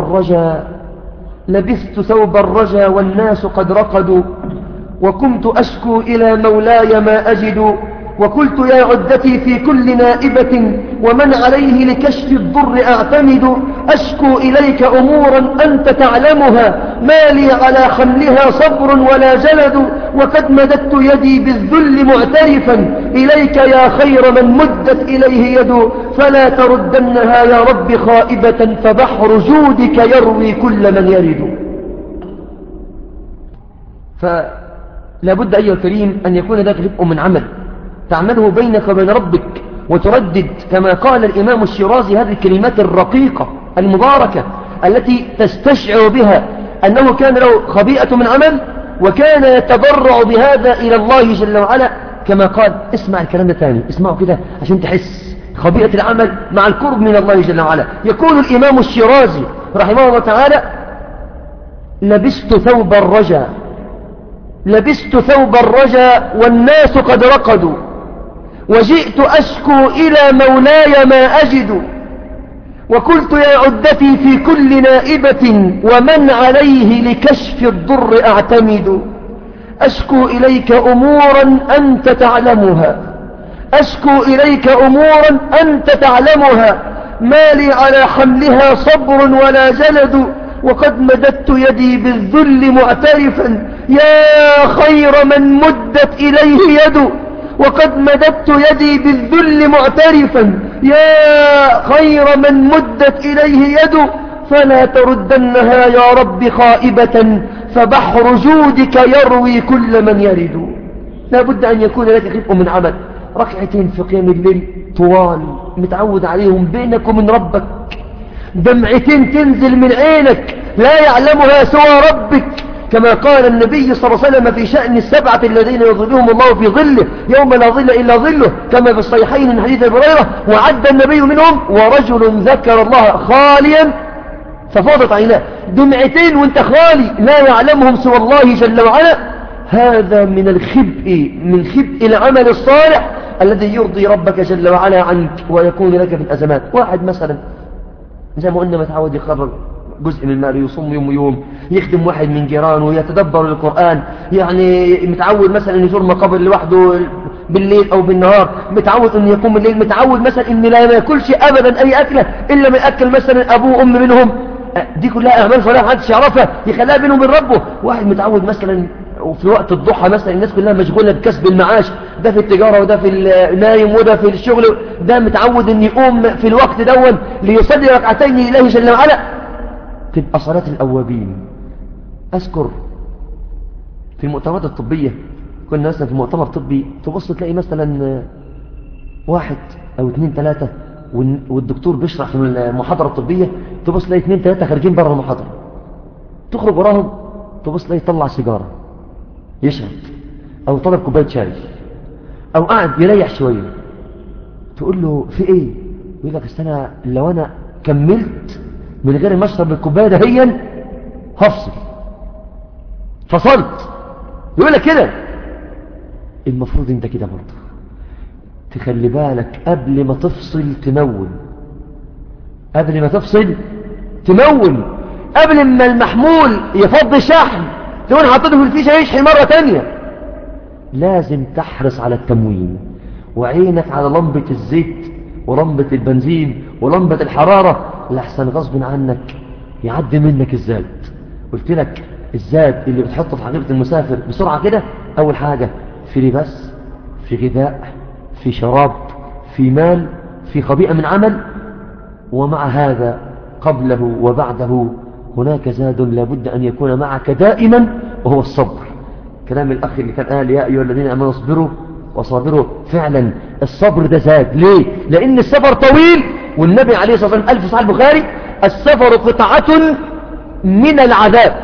ثوب الرجا والناس قد رقدوا، وكنت أشكو إلى مولاي ما أجد، وقلت يا عدتي في كل نائبة ومن عليه لكشف الضر أعتمد، أشكو إليك أمورا أنت تعلمها ما لي على حملها صبر ولا جلد، وقد مددت يدي بالذل معترفا إليك يا خير من مدت إليه يد، فلا تردنها يا رب خائبة فبحر جودك يروي كل من يرد. فلا بد أيها الكريم أن يكون ذلك ربء من عمل تعمله بينك وبين ربك، وتردد كما قال الإمام الشيرازي هذه الكلمات الرقيقة المباركة التي تستشعر بها أنه كان له خبيئة من عمل، وكان يتضرع بهذا إلى الله جل وعلا. كما قال، اسمع الكلام ده ثاني، اسمعه كده عشان تحس خبيئة العمل مع القرب من الله جل وعلا. يقول الإمام الشيرازي رحمه الله تعالى: لبست ثوب الرجا والناس قد رقدوا، وجئت أشكو إلى مولاي ما أجد، وقلت يا عدتي في كل نائبة ومن عليه لكشف الضر أعتمد، أشكو إليك أمورا أنت تعلمها ما لي على حملها صبر ولا جلد، وقد مددت يدي بالذل معترفا يا خير من مدت إليه يد، وقد مددت يدي بالذل معترفا يا خير من مدت إليه يد، فلا تردنها يا رب خائبة فبحر جودك يروي كل من يرد. لا بد أن يكون لك خفء من عمل، ركعتين في قيام الليل طوال متعود عليهم بينك ومن ربك، دمعتين تنزل من عينك لا يعلمها سوى ربك، كما قال النبي صلى الله عليه وسلم في شأن السبعة الذين يظلهم الله في ظله يوم لا ظل إلا ظله، كما في الصحيحين من حديث أبي هريرة: وعد النبي منهم ورجل ذكر الله خاليا ففاضت عيناه. دمعتين وانت خالي لا يعلمهم سوى الله جل وعلا. هذا من خبء العمل الصالح الذي يرضي ربك جل وعلا عنك ويكون لك في الأزمات. واحد مثلا زي ما قلنا متعود يقرر جزء من ماله، يصوم يوم يخدم واحد من جيرانه، يتدبر القرآن، يعني متعود مثلا أن يزور مقابر لوحده بالليل أو بالنهار، متعود أن يقوم بالليل، متعود مثلا أن لا يأكلش أبدا أي أكلة إلا ما يأكل مثلا أبوه وأم منهم. دي كلها أعمال صالحة محدش يعرفها يخليها بينه وبين ربه. واحد متعود مثلا وفي وقت الضحى مثلا الناس كلها مشغولة بكسب المعاش، ده في التجارة وده في النايم وده في الشغل، ده متعود أن يقوم في الوقت دون ليصلي ركعتين لله جل وعلا، تبقى صلاة الأوابين. أذكر في المؤتمرات الطبية كنا مثلا في مؤتمر طبي تبص تلاقي مثلا 1 أو 2 3 والدكتور بيشرح في المحاضرة الطبية، تبص تلاقي 2 3 خارجين بره المحاضرة، تخرج وراهم تبص تلاقي يطلع سيجارة يشرب، أو طلب كوباية شاي، أو قاعد يريح شوية. تقول له في إيه؟ يقول لك أنا لو أنا كملت من غير ما اشرب الكوبايه دهيا فصلت. يقول لك كده. المفروض انت كده برضه تخلي بالك قبل ما تفصل تمون، قبل ما المحمول يفضي شحن تكون حطيته في الفيشه يشحن مره تانية. لازم تحرص على التموين، وعينك على لمبه الزيت ولمبه البنزين ولمبه الحراره، لحسن غصب عنك يعدي منك الزاد. قلت لك الزاد اللي بتحطه في حقيبة المسافر بسرعة كده، أول حاجة في لباس، في غذاء، في شراب، في مال، في خبيئة من عمل، ومع هذا قبله وبعده هناك زاد لابد أن يكون معك دائما، وهو الصبر. كلام الأخ اللي كان قال يا أيها الذين آمنوا اصبروا وصابروا، فعلا الصبر ده زاد. ليه؟ لأن السفر طويل، والنبي عليه الصلاة والسلام قال في صحيح البخاري: السفر قطعة من العذاب.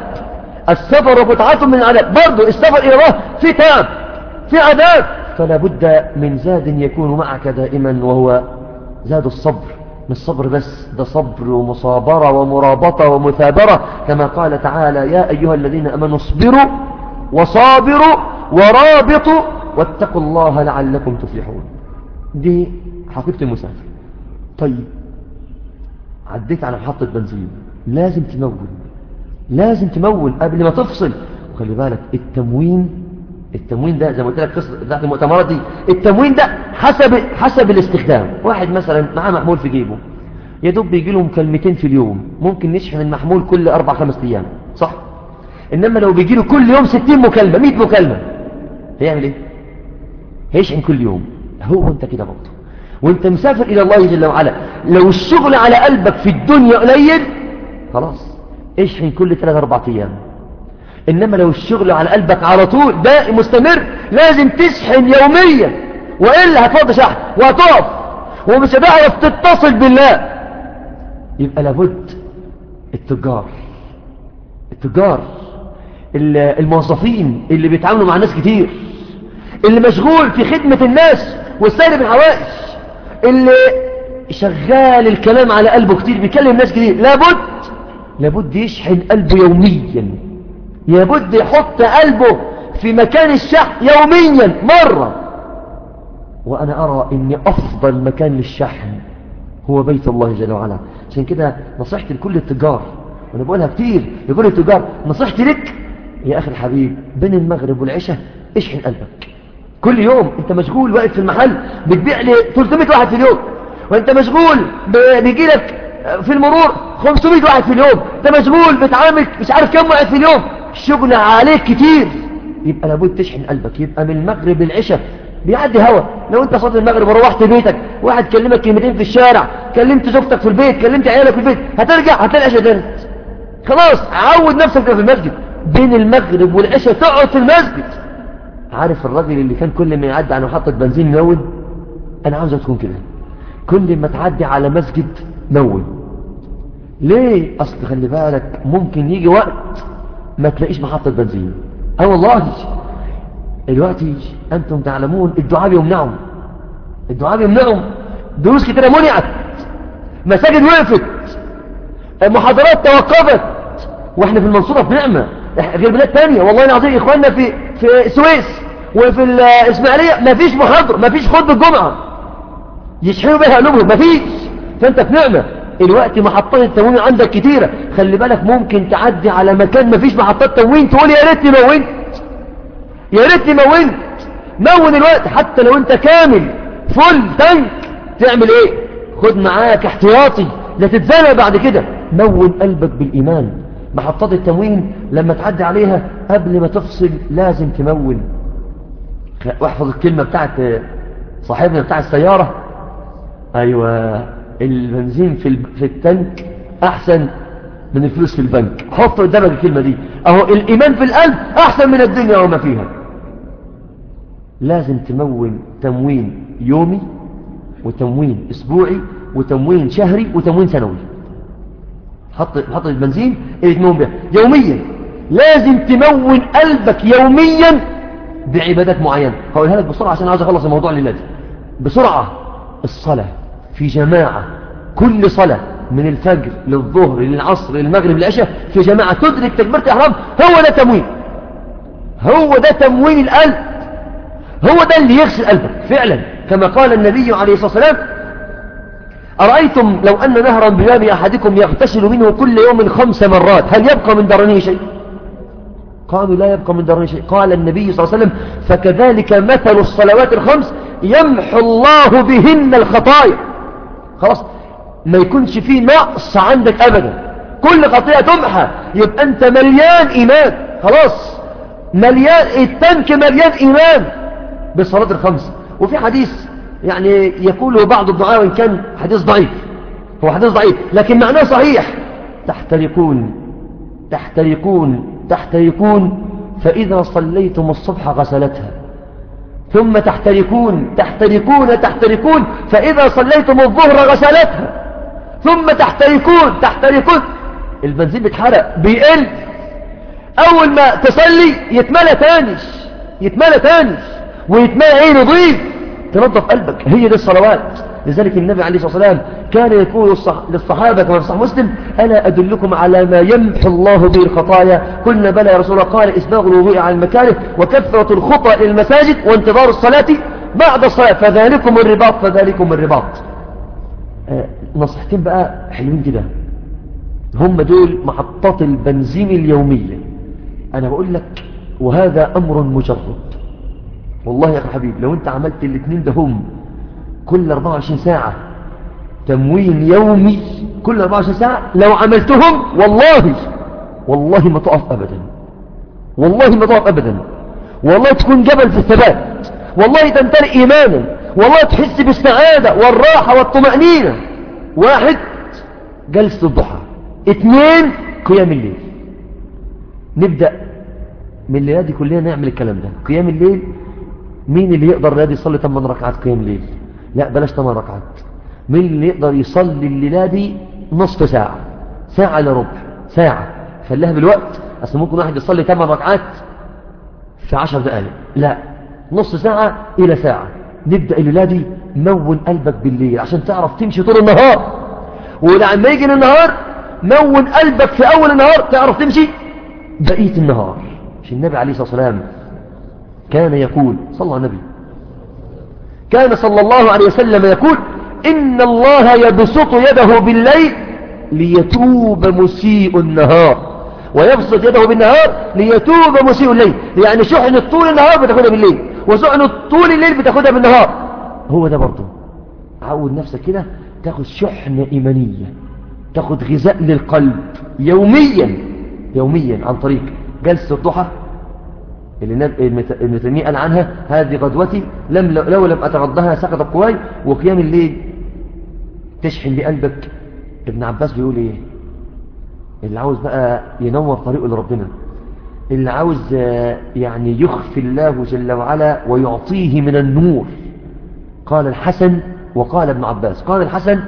برضو السفر إلى الله في تعب، في عذاب، فلا بد من زاد يكون معك دائما، وهو زاد الصبر. مش صبر بس، ده صبر ومصابرة ومرابطة ومثابرة، كما قال تعالى: يا أيها الذين آمنوا اصبروا وصابروا ورابطوا واتقوا الله لعلكم تفلحون. دي حقيقة المسافر. طيب عديت على محطة بنزين، لازم تمول، لازم تمول قبل ما تفصل. وخلي بالك التموين ده زي ما قلت لك قصة بتاعت المؤتمرات دي، التموين ده حسب الاستخدام. واحد مثلا معاه محمول في جيبه يا دوب بيجي له مكالمتين في اليوم، ممكن نشحن المحمول كل 4-5 أيام، صح؟ إنما لو بيجي له كل يوم 60 مكالمة 100 مكالمة هيعمل إيه؟ هيشحن كل يوم. هو أنت كده برضه وأنت مسافر إلى الله جل وعلا، لو الشغل على قلبك في الدنيا قليل خلاص اشحن كل 3-4 أيام. إنما لو الشغل على قلبك على طول دائم مستمر لازم تشحن يوميا، وإلا هتفضي شحن وهتقف ومش هتعرف تتصل بالله. يبقى لابد التجار الموظفين اللي بيتعاملوا مع ناس كتير، اللي مشغول في خدمة الناس والسير بالحوائج، اللي شغال الكلام على قلبه كتير، بيكلم ناس كتير، لابد يشحن قلبه يوميا، لابد يحط قلبه في مكان الشحن يوميا مرة. وأنا أرى أن أفضل مكان للشحن هو بيت الله جل وعلا. عشان كده نصيحتي لكل التجار، وأنا بقولها كتير لكل التجار، نصيحتي لك يا أخي الحبيب بين المغرب والعشاء اشحن قلبك. كل يوم أنت مشغول واقف في المحل بتبيع لي 300 واحد في اليوم، وأنت مشغول بيجي لك في المرور 500 واحد في اليوم، أنت مشغول بتعامل مش عارف كم واحد في اليوم، الشغل عليك كتير. يبقى لابد تشحن قلبك. يبقى من المغرب للعشاء بيعدي هوا. لو انت صلاه المغرب وروحت بيتك واحد كلمك كلمتين في الشارع، كلمت زوجتك في البيت، كلمت عيالك في البيت، هترجع هتلاقي العشاء دارت. خلاص عود نفسك في المسجد، بين المغرب والعشاء تقعد في المسجد. عارف الراجل اللي كان كل ما يعدي على محطة بنزين ينون؟ انا عاوزك تكون كده، كل ما تعدي على مسجد نون. ليه؟ اصل خلي بالك ممكن يجي وقت ما تلاقيش محطة بنزين. والله دلوقتي أنتم تعلمون الدعاء يمنعهم، دروس كتيرة منعت، مساجد وقفت، محاضرات توقفت، وإحنا في المنصورة في نعمة غير بلاد تانية. والله العظيم إخواننا في السويس وفي الإسماعيلية ما فيش محاضرة، ما فيش خطبة الجمعة يشحنوا بها قلوبهم، ما فيش. فأنت في نعمة. الوقت محطات التموين عندك كتيرة، خلي بالك ممكن تعدي على مكان ما فيش محطات تموين تقول يا ريتني مونت، يا ريتني مونت. مون الوقت حتى لو انت كامل فل تانك، تعمل ايه؟ خد معاك احتياطي لا تتزنق بعد كده. مون قلبك بالإيمان. محطات التموين لما تعدي عليها قبل ما تفصل لازم تمون. واحفظ الكلمة بتاعت صاحبنا بتاع السيارة، ايوه البنزين في التانك احسن من الفلوس في البنك. حط قدامك الكلمة دي اهو، الإيمان في القلب احسن من الدنيا وما فيها. لازم تمون تموين يومي وتموين اسبوعي وتموين شهري وتموين سنوي. حط البنزين اللي تمون بها يوميا. لازم تمون قلبك يوميا بعبادات معينة. هقولها لك بسرعة عشان عاوز اخلص الموضوع الليلة دي بسرعة. الصلاة في جماعة، كل صلاة من الفجر للظهر للعصر للمغرب للعشاء في جماعة تدرك تكبيرة الإحرام، هو ده تموين، هو ده تموين القلب، هو ده اللي يغسل قلبك فعلا. كما قال النبي عليه الصلاة والسلام: أرأيتم لو أن نهرا بباب أحدكم يغتسل منه كل يوم 5 مرات هل يبقى من درنه شيء؟ قالوا لا يبقى من درنه شيء. قال النبي صلى الله عليه وسلم: فكذلك مثل الصلوات ال5 يمحو الله بهن الخطايا. خلاص ما يكونش فيه نقص عندك أبدا، كل خطيئة تمحى. يبقى أنت مليان إيمان، خلاص مليان، التنك مليان إيمان بالصلاة ال5. وفي حديث يعني يقوله بعض الدعاء وإن كان حديث ضعيف، هو حديث ضعيف لكن معناه صحيح: تحترقون فإذا صليتم الصبح غسلتها، ثم تحترقون فإذا صليتم الظهر غسلتها، ثم تحترقون. البنزين بيتحرق بيقل، أول ما تصلي يتملى تاني ويتملى نظيف، تنظف قلبك. هي دي الصلوات. لذلك النبي عليه الصلاة والسلام كان يقول للصحابة كما في صحيح مسلم: ألا أدلكم على ما يمحو الله به الخطايا؟ قلنا بلى يا رسول الله. قال: إسباغ الوضوء على المكاره، وكثرة الخطى إلى المساجد، وانتظار الصلاة بعد الصلاة، فذلكم الرباط. نصيحتين بقى حلوين كده، هم دول محطات البنزين اليومية. أنا بقول لك وهذا أمر مجرد والله يا أخي حبيب، لو أنت عملت الاثنين ده هم كل 24 ساعة تموين يومي، كل 24 ساعة لو عملتهم والله ما تقف أبدا، والله ما تقف أبدا، والله تكون جبل في الثبات، والله تمتلئ إيمانا، والله تحس بالسعادة والراحة والطمأنينة. 1 جلسة الضحى، 2 قيام الليل. نبدأ من الليلة دي كلنا نعمل الكلام ده. قيام الليل، مين اللي يقدر الليلة دي يصلي 8 ركعات قيام الليل؟ لا بلاش 8 ركعات. مين اللي يقدر يصلي الليلة دي نصف ساعة، ساعة إلا ربع، ساعة، خليها بالوقت. أصل ممكن واحد يصلي 8 ركعات في 10 دقائق، لا نص ساعة إلى ساعة. نبدأ الليلة دي مون قلبك بالليل عشان تعرف تمشي طول النهار، ولما يجي النهار مون قلبك في أول النهار تعرف تمشي بقية النهار. مش النبي عليه الصلاة والسلام كان يقول صلى النبي كان صلى الله عليه وسلم يقول إن الله يبسط يده بالليل ليتوب مسيء النهار، ويبسط يده بالنهار ليتوب مسيء الليل. يعني شحنة طول النهار بتاخدها بالليل، وشحنة طول الليل بتاخدها بالنهار. هو ده برضه، عود نفسك كده تاخد شحنة إيمانية، تاخد غذاء للقلب يوميا عن طريق جلسة الضحى اللي ابن تيمية قال عنها هذه غدوتي لو لم أتغضها سقط قواي. وقيام الليل تشحن بقلبك. ابن عباس بيقول ايه؟ اللي عاوز بقى ينور طريقه لربنا، اللي عاوز يعني يخفي الله جل وعلا ويعطيه من النور. قال الحسن وقال ابن عباس، قال الحسن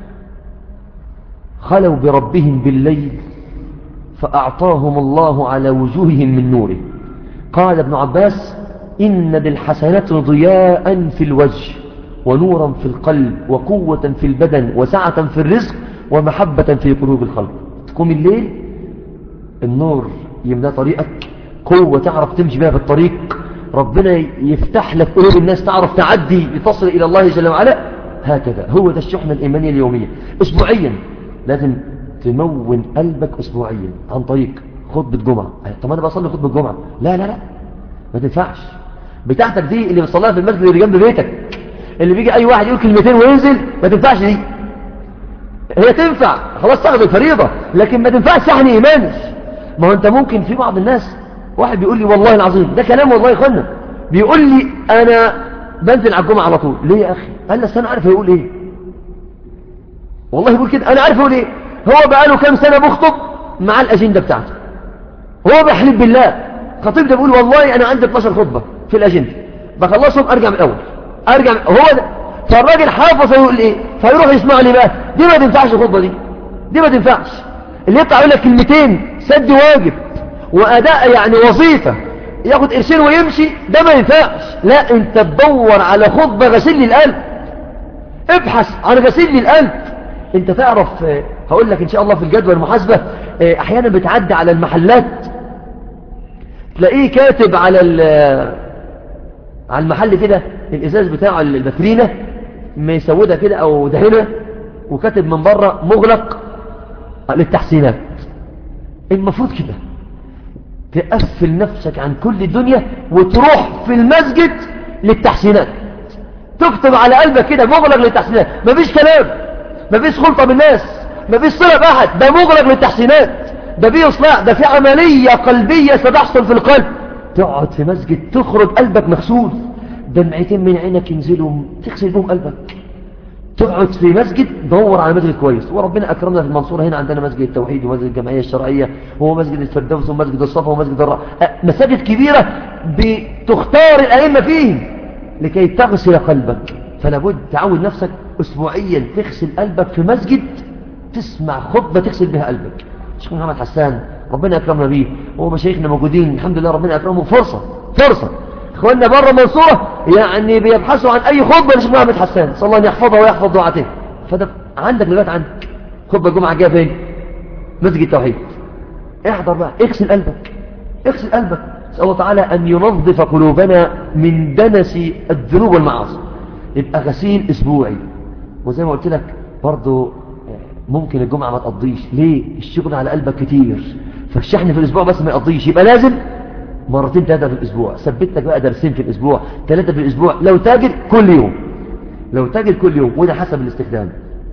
خلوا بربهم بالليل فأعطاهم الله على وجوههم من نوره. قال ابن عباس إن للحسنات ضياء في الوجه ونورا في القلب وقوة في البدن وسعة في الرزق ومحبة في قلوب الخلق. تقوم الليل النور يملأ طريقك، قوة تعرف تمشي بها في الطريق، ربنا يفتح لك قلوب الناس تعرف تعدي لتصل إلى الله جل وعلا. هكذا هو ده الشحنة الإيمانية اليومية. أسبوعيا لازم تمون قلبك أسبوعيا عن طريق خطبة جمعة. طب أنا بصلي خطبة جمعة؟ لا ما تنفعش. بتاعتك دي اللي بتصليها في المسجد اللي جنب بيتك، اللي بيجي أي واحد يقول كلمتين وينزل، ما تنفعش دي. هي تنفع خلاص تاخد الفريضة، لكن ما تنفعش شحن إيماني. ما هو أنت ممكن في بعض الناس، واحد بيقول لي والله العظيم ده كلام والله يا اخوانا، بيقول لي أنا بنزل على الجمعة على طول. ليه يا أخي؟ قال لي أنا عارف هيقول إيه، والله يقول كده أنا عارف هيقول إيه. هو بقاله كام سنة بخطب مع الأجندة بتاعته، هو بحلف بالله خطيب ده بيقول والله أنا عندي 12 خطبة في الأجندة بخلصهم أرجع من الأول هو ده. فالراجل حافظ يقول إيه، فيروح يسمع لي بقى دي ما تنفعش الخطبة دي ما تنفعش. اللي يطلع يقول لك كلمتين سد واجب وأداء يعني وظيفة ياخد قرشين ويمشي، ده ما ينفعش. لا انت تدور على خطبة غسيل للقلب، ابحث عن غسيل للقلب. انت تعرف هقول لك ان شاء الله في الجدول المحاسبة، احيانا بتعدي على المحلات تلاقيه كاتب على المحل كده الازاز بتاعه الباترينة مسودة كده او دهنة، وكاتب من بره مغلق للتحسينات. المفروض كده تقفل نفسك عن كل الدنيا وتروح في المسجد للتحسينات، تكتب على قلبك كده مغلق للتحسينات. مفيش كلام، مفيش خلطة بالناس، مفيش صلة بأحد، ده مغلق للتحسينات، ده فيه إصلاح، ده فيه عملية قلبية ستحصل في القلب. تقعد في مسجد تخرج قلبك مغسول، دمعتين من عينك ينزلوا تغسل بهم قلبك. تقعد في مسجد دور على مسجد كويس. وربنا أكرمنا في المنصورة هنا عندنا مسجد التوحيد ومسجد الجمعية الشرعية وهو مسجد الفردوس ومسجد الصفا ومسجد مساجد كبيرة بتختار الأئمة فيه لكي تغسل قلبك. فلا بد تعود نفسك أسبوعيا تغسل قلبك في مسجد، تسمع خطبة تغسل بها قلبك. الشيخ محمد حسان ربنا أكرمنا به وهو مشايخنا موجودين الحمد لله، ربنا أكرمهم فرصة اخواننا بره المنصورة يعني بيبحثوا عن اي خطبة للشيخ محمد حسان صلى الله ان يحفظها ويحفظ دعاته. فده عندك دلوقتي عندك خطبة الجمعة جايه فين؟ مسجد التوحيد. احضر بقى، اغسل قلبك. اسال الله تعالى ان ينظف قلوبنا من دنس الذنوب والمعاصي. يبقى غسيل اسبوعي، وزي ما قلت لك برضو ممكن الجمعة ما تقضيش. ليه؟ الشغل على قلبك كتير، فالشحن في الأسبوع بس ما يقضيش. يبقى لازم مرتين 3 في الأسبوع. ثبتك بقى درسين في الأسبوع، 3 في الأسبوع، لو تاجر كل يوم، لو تاجر كل يوم، وده حسب الاستخدام.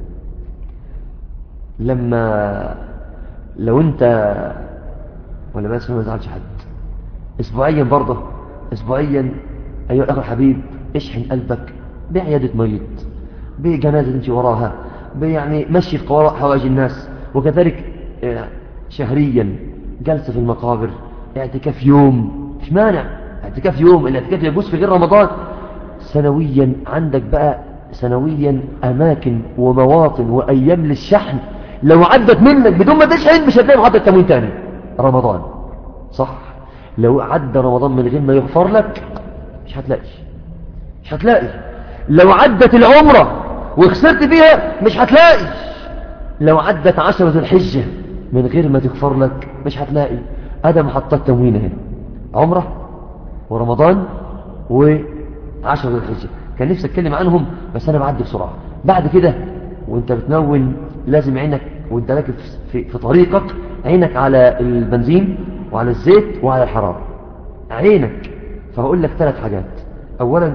لو انت ولا بس ما يزعلش حد، اسبوعيا برضه، اسبوعيا ايها الاخ الحبيب اشحن قلبك بعيادة مريض، بجنازة تمشي وراها، يعني مشي في حوائج الناس. وكذلك شهريا جلسة في المقابر، اعتكاف يوم، مش مانع اعتكاف يوم، الاعتكاف يجوز في غير رمضان. سنويا عندك بقى سنويا اماكن ومواطن وايام للشحن، لو عدت منك بدون ما تشحن مش هتلاقي محطة تموين تاني رمضان، صح؟ لو عدى رمضان من غير ما يغفر لك مش هتلاقي. لو عدت العمرة وخسرت فيها مش هتلاقي. لو عدت 10 ذو الحجة من غير ما تغفر لك مش هتلاقي. هذا محطات تموين هنا، عمرة ورمضان و10 ذو الحجة. كان نفسي اتكلم عنهم بس انا بعدي بسرعة. بعد كده وانت بتمون لازم عينك وانت راكب في طريقك، عينك على البنزين وعلى الزيت وعلى الحرارة، عينك. فهقول لك 3 حاجات. اولا،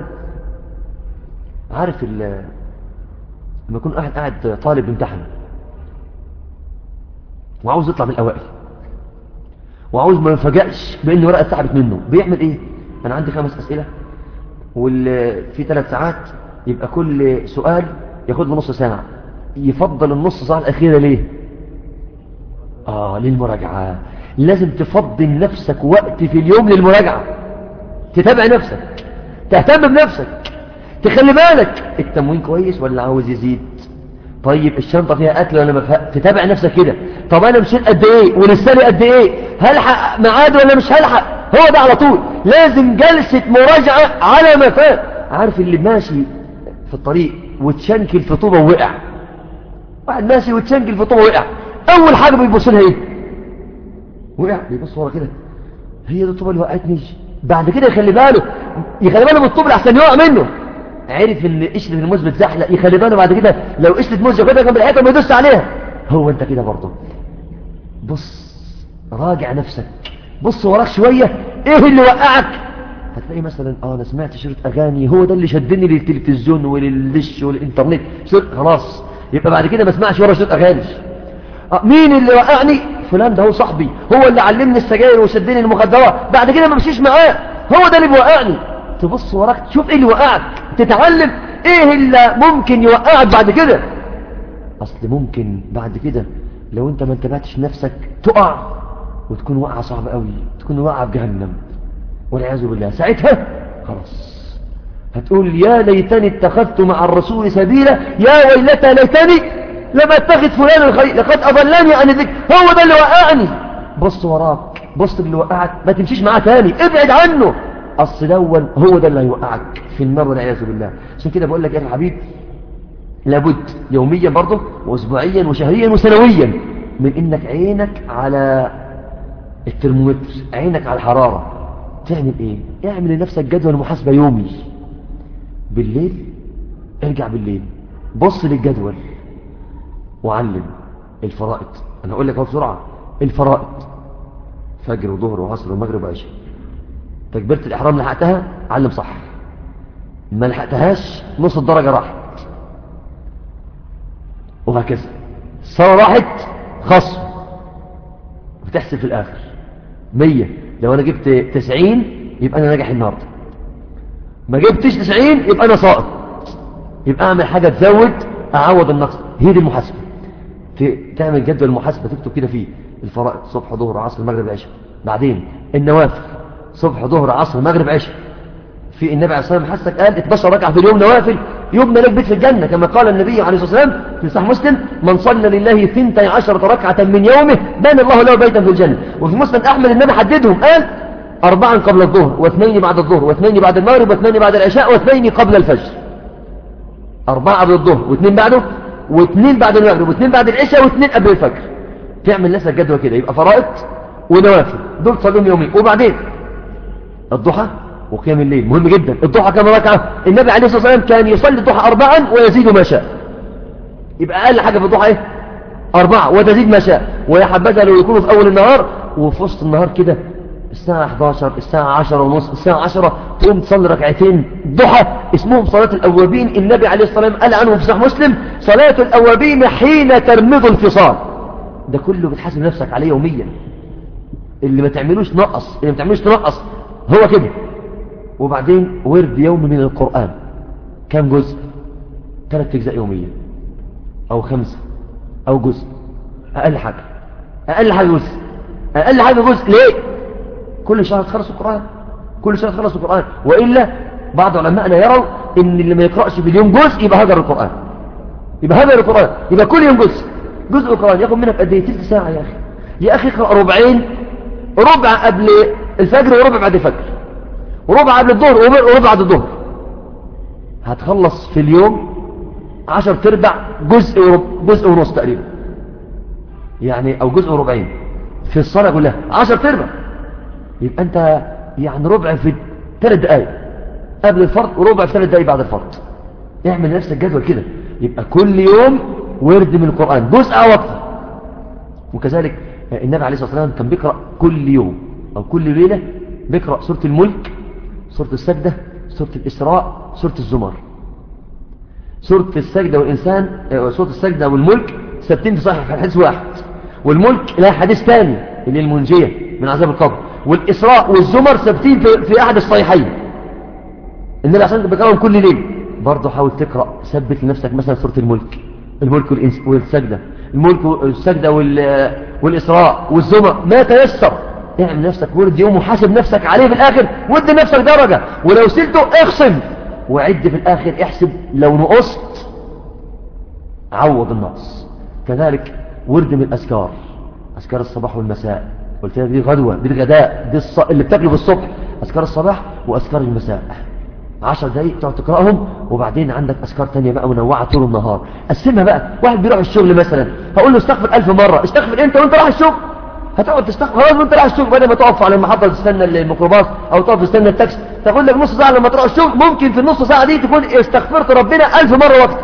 عارف لما يكون قاعد طالب بيمتحن وعاوز يطلع من الاوائل وعاوز ما يفاجئش بان ورقه اتسحبت منه، بيعمل ايه؟ انا عندي 5 اسئله في 3 ساعات، يبقى كل سؤال ياخد له نص ساعه. يفضل النص ساعه الاخيره ليه؟ للمراجعه. لازم تفضل نفسك وقت في اليوم للمراجعه، تتابع نفسك، تهتم بنفسك، تخلي بالك التموين كويس ولا عاوز يزيد. طيب الشنطة فيها أكل ولا ما فيها؟ تتابع نفسك كده. طب أنا مشيت قد إيه ولساني قد إيه؟ هلحق ميعاد ولا مش هلحق؟ هو ده على طول. لازم جلسة مراجعة على ما فات. عارف اللي ماشي في الطريق وتشنكل في طوبة ووقع، واحد ماشي وتشنكل في طوبة ووقع، أول حاجة بيبص لها إيه؟ وقع، بيبص ورا كده، هي دي الطوبة اللي وقعتني. بعد كده يخلي باله من الطوبة لحسن يقع منه. عرف ان قشرة الموز بتزحلق، يخلي باله بعد كده لو قشرة موز ياخدها جنب الحيطه ما يدوس عليها. هو انت كده برضه. بص، راجع نفسك، بص وراك شويه، ايه اللي وقعك؟ هتلاقي مثلا انا سمعت شريط اغاني، هو ده اللي شدني للتلفزيون وللدش والانترنت، خلاص يبقى بعد كده ما اسمعش ورا شريط اغاني. مين اللي وقعني؟ فلان ده هو صاحبي، هو اللي علمني السجاير وشدني المخدرات، بعد كده ما مشيش معاه، هو ده اللي بيوقعني. تبص وراك تشوف ايه اللي وقعك، تتعلم ايه اللي ممكن يوقعك بعد كده. اصل ممكن بعد كده لو انت ما انتبهتش نفسك تقع وتكون وقعة صعبة قوي، تكون وقعة في جهنم والعياذ بالله. ساعتها خلاص هتقول يا ليتني اتخذت مع الرسول سبيلا، يا ويلتى ليتني لم اتخذ فلان الخليل لقد اضلني عن الذكر. هو ده اللي وقعني. بص وراك، بص اللي وقعك، ما تمشيش معاه تاني، ابعد عنه. اصل الاول هو ده اللي هيوقعك في النار والعياذ بالله. عشان كده بقول لك يا حبيب، لابد يوميا برضه واسبوعيا وشهريا وسنويا من انك عينك على الترمومتر، عينك على الحرارة. تعمل ايه؟ اعمل لنفسك جدول محاسبة يومي. بالليل ارجع بالليل بص للجدول وعلم الفرائض. انا اقول لك اهو بسرعة، الفرائض فجر وظهر وعصر ومغرب وعشاء. تكبيرة الإحرام لحقتها علم صح، ما لحقتهاش نص الدرجة راحت، وهكذا. الصلاة راحت خصم، بتحسب في الآخر 100. لو أنا جبت 90 يبقى أنا ناجح النهاردة، ما جبتش 90 يبقى أنا ساقط. يبقى أعمل حاجة تزود أعوض النقص. هي دي المحاسبة. تعمل جدول المحاسبة تكتب كده فيه الفرائض صبح ظهر عصر المغرب عشاء. بعدين النوافل صبح ظهر عصر مغرب عشاء. في النبي عليه الصلاة والسلام حسك قال 12 ركعة في اليوم نوافل يبنى لك بيت في الجنة، كما قال النبي عليه الصلاة والسلام في صحيح مسلم: من صلى لله 12 ركعة من يومه بنى الله له بيتا في الجنة. وفي مسند أحمد النبي حددهم، قال 4 قبل الظهر و2 بعد الظهر و2 بعد المغرب و2 بعد العشاء و2 قبل الفجر. 4 قبل الظهر و2 بعده و2 بعد المغرب و2 بعد العشاء و2 قبل الفجر. تعمل نفسك جدول كده، يبقى فرائض ونوافل دول صليهم يومين. وبعدين الضحى وقيام الليل مهم جدا. الضحى كم ركعة؟ النبي عليه الصلاة والسلام كان يصلي الضحى 4 ويزيد ما شاء. يبقى أقل حاجة في الضحى إيه؟ 4 وتزيد ما شاء. ويا حبذا لو يكونوا في أول النهار وفي وسط النهار كده الساعة 11 الساعة 10 ونص الساعة 10 تقوم تصلي ركعتين ضحى اسمهم صلاة الأوابين. النبي عليه الصلاة والسلام قال عنهم في صحيح مسلم صلاة الأوابين حين ترمض الفصال. ده كله بتحاسب نفسك عليه يوميا. اللي ما تعملوش نقص، اللي ما تعملوش تنقص هو كده. وبعدين ورد يومي من القرآن كم جزء؟ 3 أجزاء يوميا أو 5 أو جزء. أقل حاجة جزء، أقل حاجة جزء. ليه؟ كل شهر تخلص القرآن، كل شهر تخلص القرآن. وإلا بعض علماءنا يروا إن اللي ما يقرأش في اليوم جزء يبقى هدر القرآن، يبقى كل يوم جزء القرآن. ياخد منك قد ايه؟ تلت ساعة يا أخي. يا أخي اقرأ ربعين، ربع قبل الفجر وربع بعد الفجر، وربع قبل الظهر وربع بعد الظهر. هتخلص في اليوم 10 جزء ونص تقريبا يعني، أو جزء وربعين في الصلاة كلها 10 يبقى أنت يعني ربع في 3 دقائق قبل الفرض وربع في 3 دقائق بعد الفرض. اعمل نفسك جدول كده، يبقى كل يوم ورد من القرآن جزء أو أكثر. وكذلك النبي عليه الصلاة والسلام كان بيقرأ كل يوم أو كل ليلة بيقرأ سورة الملك، سورة السجدة، سورة الإسراء، سورة الزمر. سورة السجدة والإنسان، سورة السجدة والملك ثابتين في صحيح حديث واحد، والملك لها حديث ثاني اللي المنجية من عذاب القبر، والإسراء والزمر ثابتين في أحد الصحيحين. النبي عشان بيقرأهم كل ليلة. برضه حاول تقرأ، ثبت لنفسك مثلا سورة الملك والسجدة، الملك والسجدة والإسراء والزمر ما تيسر. اعمل نفسك ورد يوم وحاسب نفسك عليه في الآخر، ودي نفسك درجة، ولو سلته اخصم وعد في الآخر، احسب لو نقصت عوض النقص. كذلك ورد من الأذكار، أذكار الصباح والمساء. قلت لك دي غدوة، دي الغداء، دي اللي بتاكله في الصبح. أذكار الصباح وأذكار المساء 10 دقايق تقعد تقرأهم. وبعدين عندك أذكار تانية بقى منوعة طول النهار. قسمها بقى. واحد بيروح الشغل مثلا، هقول له استغفر 1000 مرة. استغفر انت وانت رايح الشغل، هتقعد تستغفر خلاص وانت رايح الشغل، بدل ما تقف على المحطة تستنى الميكروباص او تقف تستنى التاكسي تاخد لك نص ساعة لما تروح الشغل. ممكن في النص ساعة دي تكون استغفرت ربنا 1000 مرة وقت.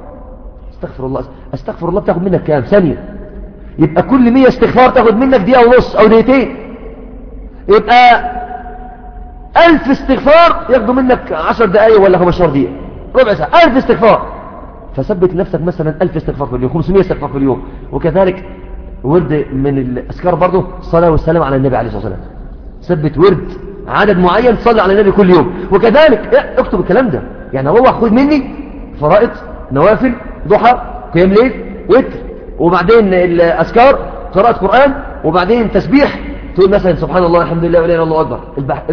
استغفر الله بتاخد منك كام ثانية؟ يبقى كل 100 استغفار تاخد منك دقيقة ونص او دقيقتين. يبقى 1000 استغفار ياخدوا منك 10 دقايق ولا 15 دقيقة، ربع ساعة. 1000 استغفار. فثبت لنفسك مثلا 1000 استغفار في اليوم، 500 استغفار في اليوم. وكذلك ورد من الأذكار برضه الصلاة والسلام على النبي عليه الصلاة والسلام. ثبت ورد عدد معين تصلي على النبي كل يوم. وكذلك اكتب الكلام ده، يعني روح خد مني فرائض، نوافل، ضحى، قيام ليل، وتر، وبعدين الأذكار، قراءة قرآن، وبعدين تسبيح تقول مثلا سبحان الله الحمد لله ولا اله الا الله اكبر،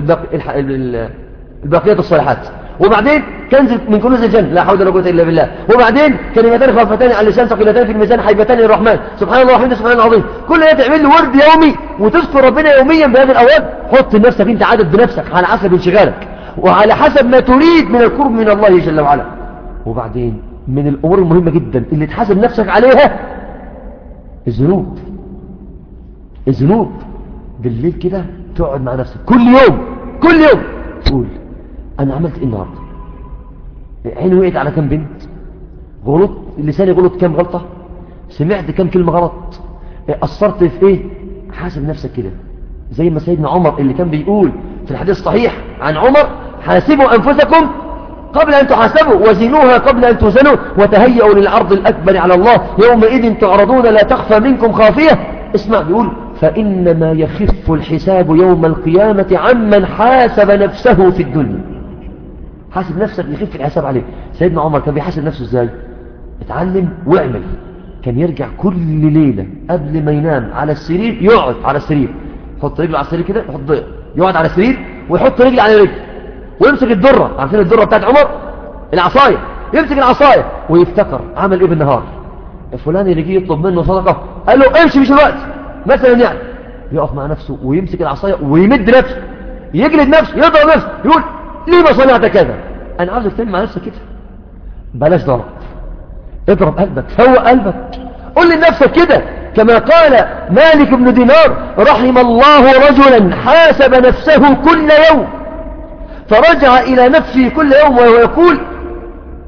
الباقيات الصالحات. وبعدين كنز من كنوز الجنة لا حول ولا قوة الا بالله. وبعدين كلمتان خفيفتان على اللسان ثقيلتان في الميزان حبيبتان للرحمن، سبحان الله وبحمده سبحان الله العظيم. كل ده تعمل له ورد يومي وتذكر ربنا يوميا بهذه الاوقات. حط لنفسك انت عدد بنفسك على حسب انشغالك وعلى حسب ما تريد من القرب من الله جل وعلا. وبعدين من الامور المهمة جدا اللي تحاسب نفسك عليها الذنوب. بالليل كده تقعد مع نفسك كل يوم تقول انا عملت ايه النهارده؟ عيني وقعت على كم بنت؟ غلط لساني غلط كم غلطة؟ سمعت كم كلمة غلط؟ قصرت في ايه؟ حاسب نفسك كده زي ما سيدنا عمر اللي كان بيقول في الحديث الصحيح عن عمر: حاسبوا انفسكم قبل ان تحاسبوا وزنوها قبل ان توزنوا وتهيئوا للعرض الاكبر على الله يومئذ تعرضون لا تخفى منكم خافية. اسمع بيقول: فإنما يخف الحساب يوم القيامة عمن حاسب نفسه في الدنيا. حاسب نفسك يخف الحساب عليك. سيدنا عمر كان بيحاسب نفسه ازاي؟ اتعلم واعمل. كان يرجع كل ليلة قبل ما ينام على السرير، يقعد على السرير، يحط رجله على السرير كده، يقعد على السرير ويحط رجل على رجل ويمسك الدرة. عارفين الدرة بتاعت عمر؟ العصاية. يمسك العصاية ويفتكر عمل ايه بالنهار. فلان اللي جه يطلب منه صدقة قال له امشي مش الوقت مثلا، يعني يقف مع نفسه ويمسك العصاية ويمد نفسه، يجلد نفسه، يضرب نفسه، يقول ليه ما صنعت كذا؟ انا عاوزك تعمل مع نفسك كده، بلاش ضرب، اضرب قلبك، فوق قلبك، قل لنفسك كده كما قال مالك بن دينار: رحم الله رجلا حاسب نفسه كل يوم فرجع الى نفسه كل يوم وهو يقول: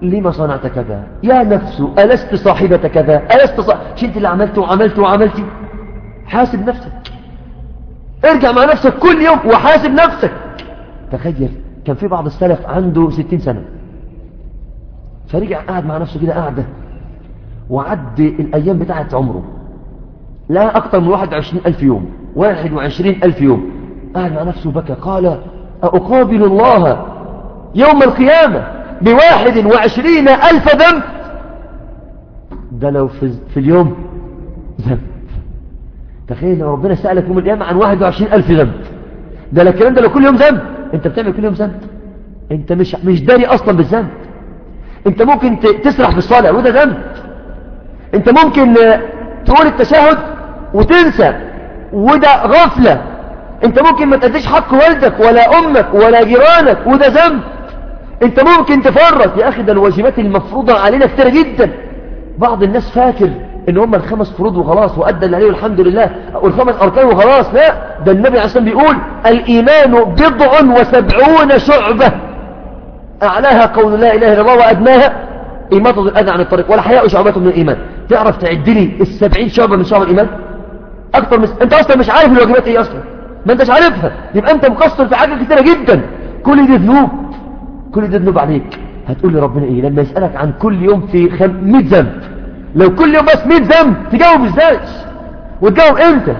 لما صنعت كذا؟ يا نفس ألست صاحبة كذا؟ مش انت اللي عملت؟ حاسب نفسك، ارجع مع نفسك كل يوم وحاسب نفسك. تخيل كان في بعض السلف عنده 60 سنة فرجع قاعد مع نفسه كده قاعدة وعد الأيام بتاعت عمره، لا أكثر من 21,000 يوم، 21,000 يوم. قاعد مع نفسه بكى قال أقابل الله يوم القيامة ب21,000 ذنب؟ ده لو في اليوم ذنب. تخيل لو ربنا سألك يوم القيامة عن 21,000 ذنب، ده الكلام ده لو كل يوم ذنب. انت بتعمل كل يوم ذنب، انت مش داري اصلا بالذنب. انت ممكن تسرح في الصلاة وده ذنب. انت ممكن تقول التشهد وتنسى وده غفلة. انت ممكن ما تأديش حق والدك ولا امك ولا جيرانك وده ذنب. انت ممكن تفرط. يا اخي ده الواجبات المفروضة علينا كتير جدا. بعض الناس فاكر ان هم ال5 فروض وخلاص وأدى اللي عليه والحمد لله، وال5 أركان وخلاص. لا، ده النبي عليه الصلاة والسلام بيقول الإيمان 70 شعبة، أعلاها قول لا إله إلا الله وأدناها إماطة الأذى عن الطريق والحياء شعبة من الإيمان. تعرف تعد لي ال70 شعبة من شعب الإيمان؟ أكتر من أنت أصلا مش عارف الواجبات إيه أصلا، ما أنتش عارفها، يبقى أنت مقصر في حاجة كتيرة جدا. كل دي ذنوب عليك. هتقول لي ربنا إيه لما يسألك عن كل يوم في 100 ذنب؟ لو كل يوم بس 100 ذنب تجاوب ازاي وتجاوب امتى؟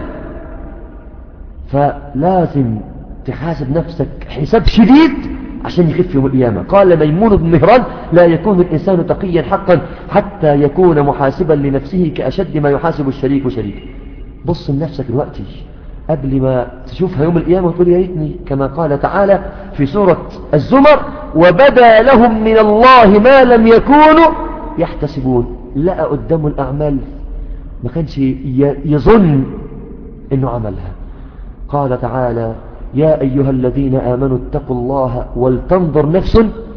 فلازم تحاسب نفسك حساب شديد عشان يخف يوم القيامة. قال ميمون بن مهران لا يكون الإنسان تقيا حقا حتى يكون محاسبا لنفسه كأشد ما يحاسب الشريك شريك. بص لنفسك دلوقتي قبل ما تشوفها يوم القيامة وتقول يا ريتني، كما قال تعالى في سورة الزمر وبدا لهم من الله ما لم يكونوا يحتسبون. لقى قدامه الأعمال ما كانش يظن انه عملها. قال تعالى يا أيها الذين آمنوا اتقوا الله ولتنظر نفس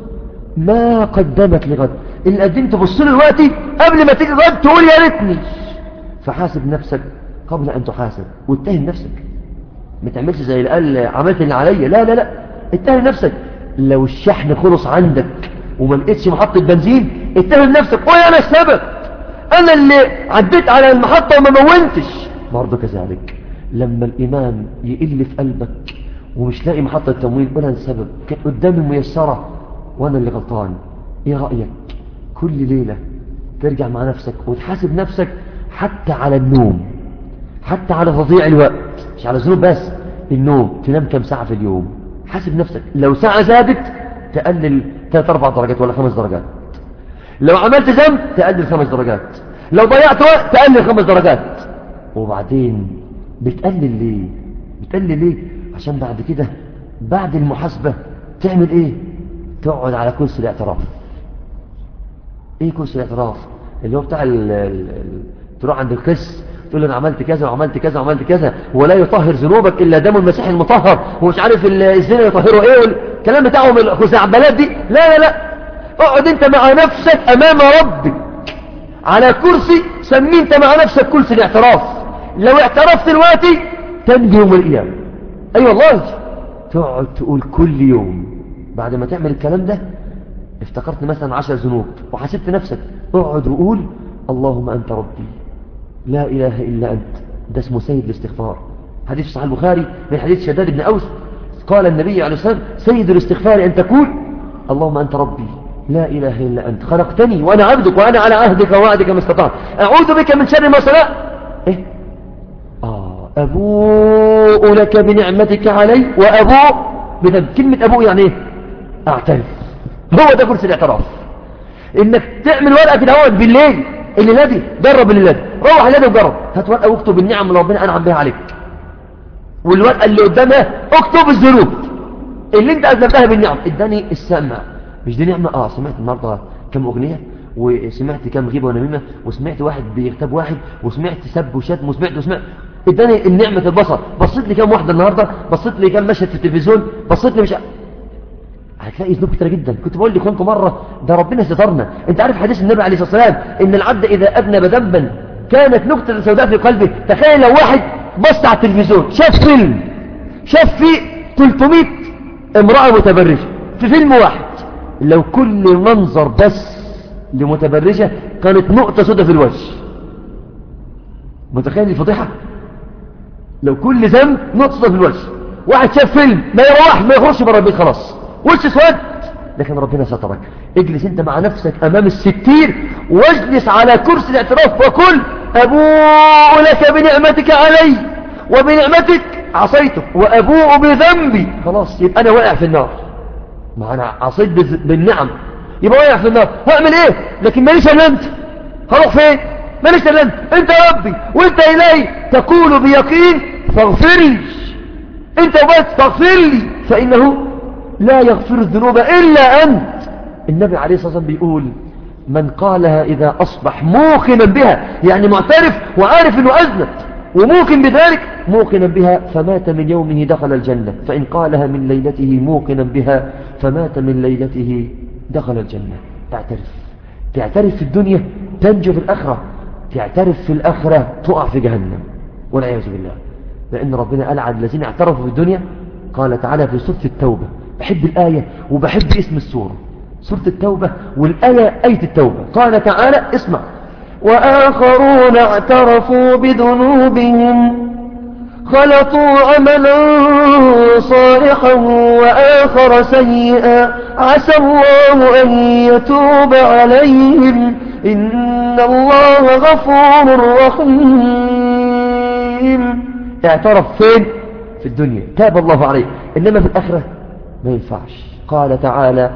ما قدمت لغد. اللي قدمت تبص له دلوقتي قبل ما تيجي غد تقول يا ريتني. فحاسب نفسك قبل أن تحاسب، واتهم نفسك. ما تعملش زي اللي قال عملت اللي عليا، لا اتهم نفسك. لو الشحن خلص عندك وما لقيتش محطة بنزين اتهم نفسك، قول انا السبب، انا اللي عديت على المحطة وما مونتش. برضه كذلك لما الإيمان يقل في قلبك ومش لاقي محطة تموين، قول انا السبب، كانت قدامي ميسرة وانا اللي غلطان. ايه رأيك كل ليلة ترجع مع نفسك وتحاسب نفسك حتى على النوم، حتى على تضييع الوقت، مش على الذنوب بس، النوم. تنام كم ساعة في اليوم؟ حاسب نفسك. لو ساعة زادت تقلل 3-4 درجات ولا 5 درجات. لو عملت ذنب تقلل 5 درجات. لو ضيعت وقت تقلل 5 درجات. وبعدين بتقلل ليه؟ عشان بعد كده بعد المحاسبة تعمل ايه؟ تقعد على كرسي الاعتراف. ايه كرسي الاعتراف؟ اللي هو بتاع تروح عند القس تقول له انا عملت كذا وعملت كذا وعملت كذا، ولا يطهر ذنوبك الا دم المسيح المطهر، ومش عارف الزنا يطهره ايه الكلام بتاعهم الخزعبلات دي. لا، اقعد انت مع نفسك امام ربك على كرسي سميه انت مع نفسك كرسي الاعتراف. لو اعترفت دلوقتي تنجي يوم القيامة. اي والله. تقعد تقول كل يوم بعد ما تعمل الكلام ده، افتكرت مثلا 10 ذنوب وحسبت نفسك، اقعد وقول اللهم انت ربي لا اله الا انت. ده اسمه سيد الاستغفار. حديث صحيح البخاري من حديث شداد بن اوس قال النبي عليه الصلاة والسلام سيد الاستغفار ان تقول اللهم انت ربي لا اله الا انت خلقتني وانا عبدك وانا على عهدك ووعدك ما استطعت اعوذ بك من شر ما صنعت. ايه ابوء لك بنعمتك علي وابوء بذنب. كلمة ابوء يعني ايه؟ اعترف. هو ده كرسي الاعتراف. انك تعمل ورقة كده اهوت بالليل، الليلة دي جرب الليلة دي، روح الليلة وجرب، هات ورقة واكتب النعم اللي ربنا انعم بها عليك، والورقة اللي قدامها اكتب الذنوب اللي انت اذنبتها بالنعم. اداني السمع، مش دي نعمة؟ سمعت النهارده كم اغنية، وسمعت كم غيبة ونميمة، وسمعت واحد بيغتاب واحد، وسمعت سب وشتم، وسمعت اداني النعمة البصر. بصيت لي كم واحدة النهارده، بصيت لي كم مشهد في التلفزيون، بصيت لي مش هتلاقي ذنوب كتير جدا. كنت بقول لكم مرة ده ربنا سترنا. انت عارف حديث النبي عليه الصلاة والسلام ان العبد اذا اذنب ذنبا كانت نكتة سوداء في قلبه. تخيل لو واحد بص على التلفزيون شاف فيلم، شاف فيه 300 امرأة متبرجة في فيلم واحد، لو كل منظر بس لمتبرجة كانت نقطة سودة في الوجه. متخيل الفضيحة؟ لو كل ذنب نقطة سودة في الوجه. واحد شاف فيلم ما يروح ما يخرجش بره البيت خلاص وش اسود، لكن ربنا سترك. اجلس انت مع نفسك امام الستير واجلس على كرسي الاعتراف وقل ابوء لك بنعمتك علي وبنعمتك عصيتك وابوء بذنبي. خلاص يبقى انا واقع في النار، ما انا عصيت بالنعم يبقى واقع في النار. هعمل ايه؟ لكن ماليش الا انت. هروح فين؟ ماليش الا انت ربي وانت الي تقول بيقين فاغفر لي. انت وبس فاغفر لي فانه لا يغفر الذنوب الا انت. النبي عليه الصلاة والسلام بيقول من قالها اذا اصبح موقنا بها، يعني معترف وعارف انه اذنب وموقن بذلك، موقنا بها فمات من يومه دخل الجنة. فإن قالها من ليلته موقنا بها فمات من ليلته دخل الجنة. تعترف في الدنيا تنجو في الآخرة، تعترف في الآخرة تقع في جهنم والعياذ بالله. لأن ربنا قال عن الذين اعترفوا في الدنيا قال تعالى في سورة التوبة، بحب الآية وبحب اسم السورة، سورة التوبة والآية آية التوبة. قال تعالى اسمع: وآخرون اعترفوا بذنوبهم خلطوا عملا صالحا وآخر سيئا عسى الله أن يتوب عليهم إن الله غفور رحيم. اعترف فين؟ في الدنيا تاب الله عليه، إنما في الآخرة ما ينفعش. قال تعالى: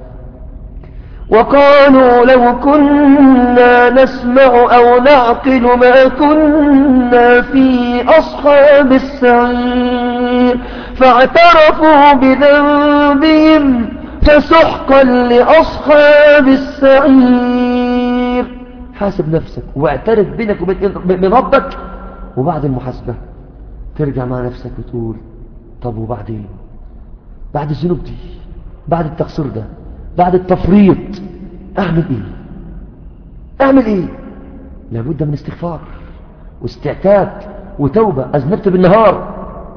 وقالوا لو كنا نسمع أو نعقل ما كنا في أصحاب السعير فاعترفوا بذنبهم فسحقا لأصحاب السعير. حاسب نفسك واعترف بينك وبين ربك، وبعد المحاسبة ترجع مع نفسك وتقول طب وبعدين، بعد الذنوب دي، بعد التقصير ده، بعد التفريط اعمل ايه؟ لابد من استغفار واستعتاب وتوبة. اذنبت بالنهار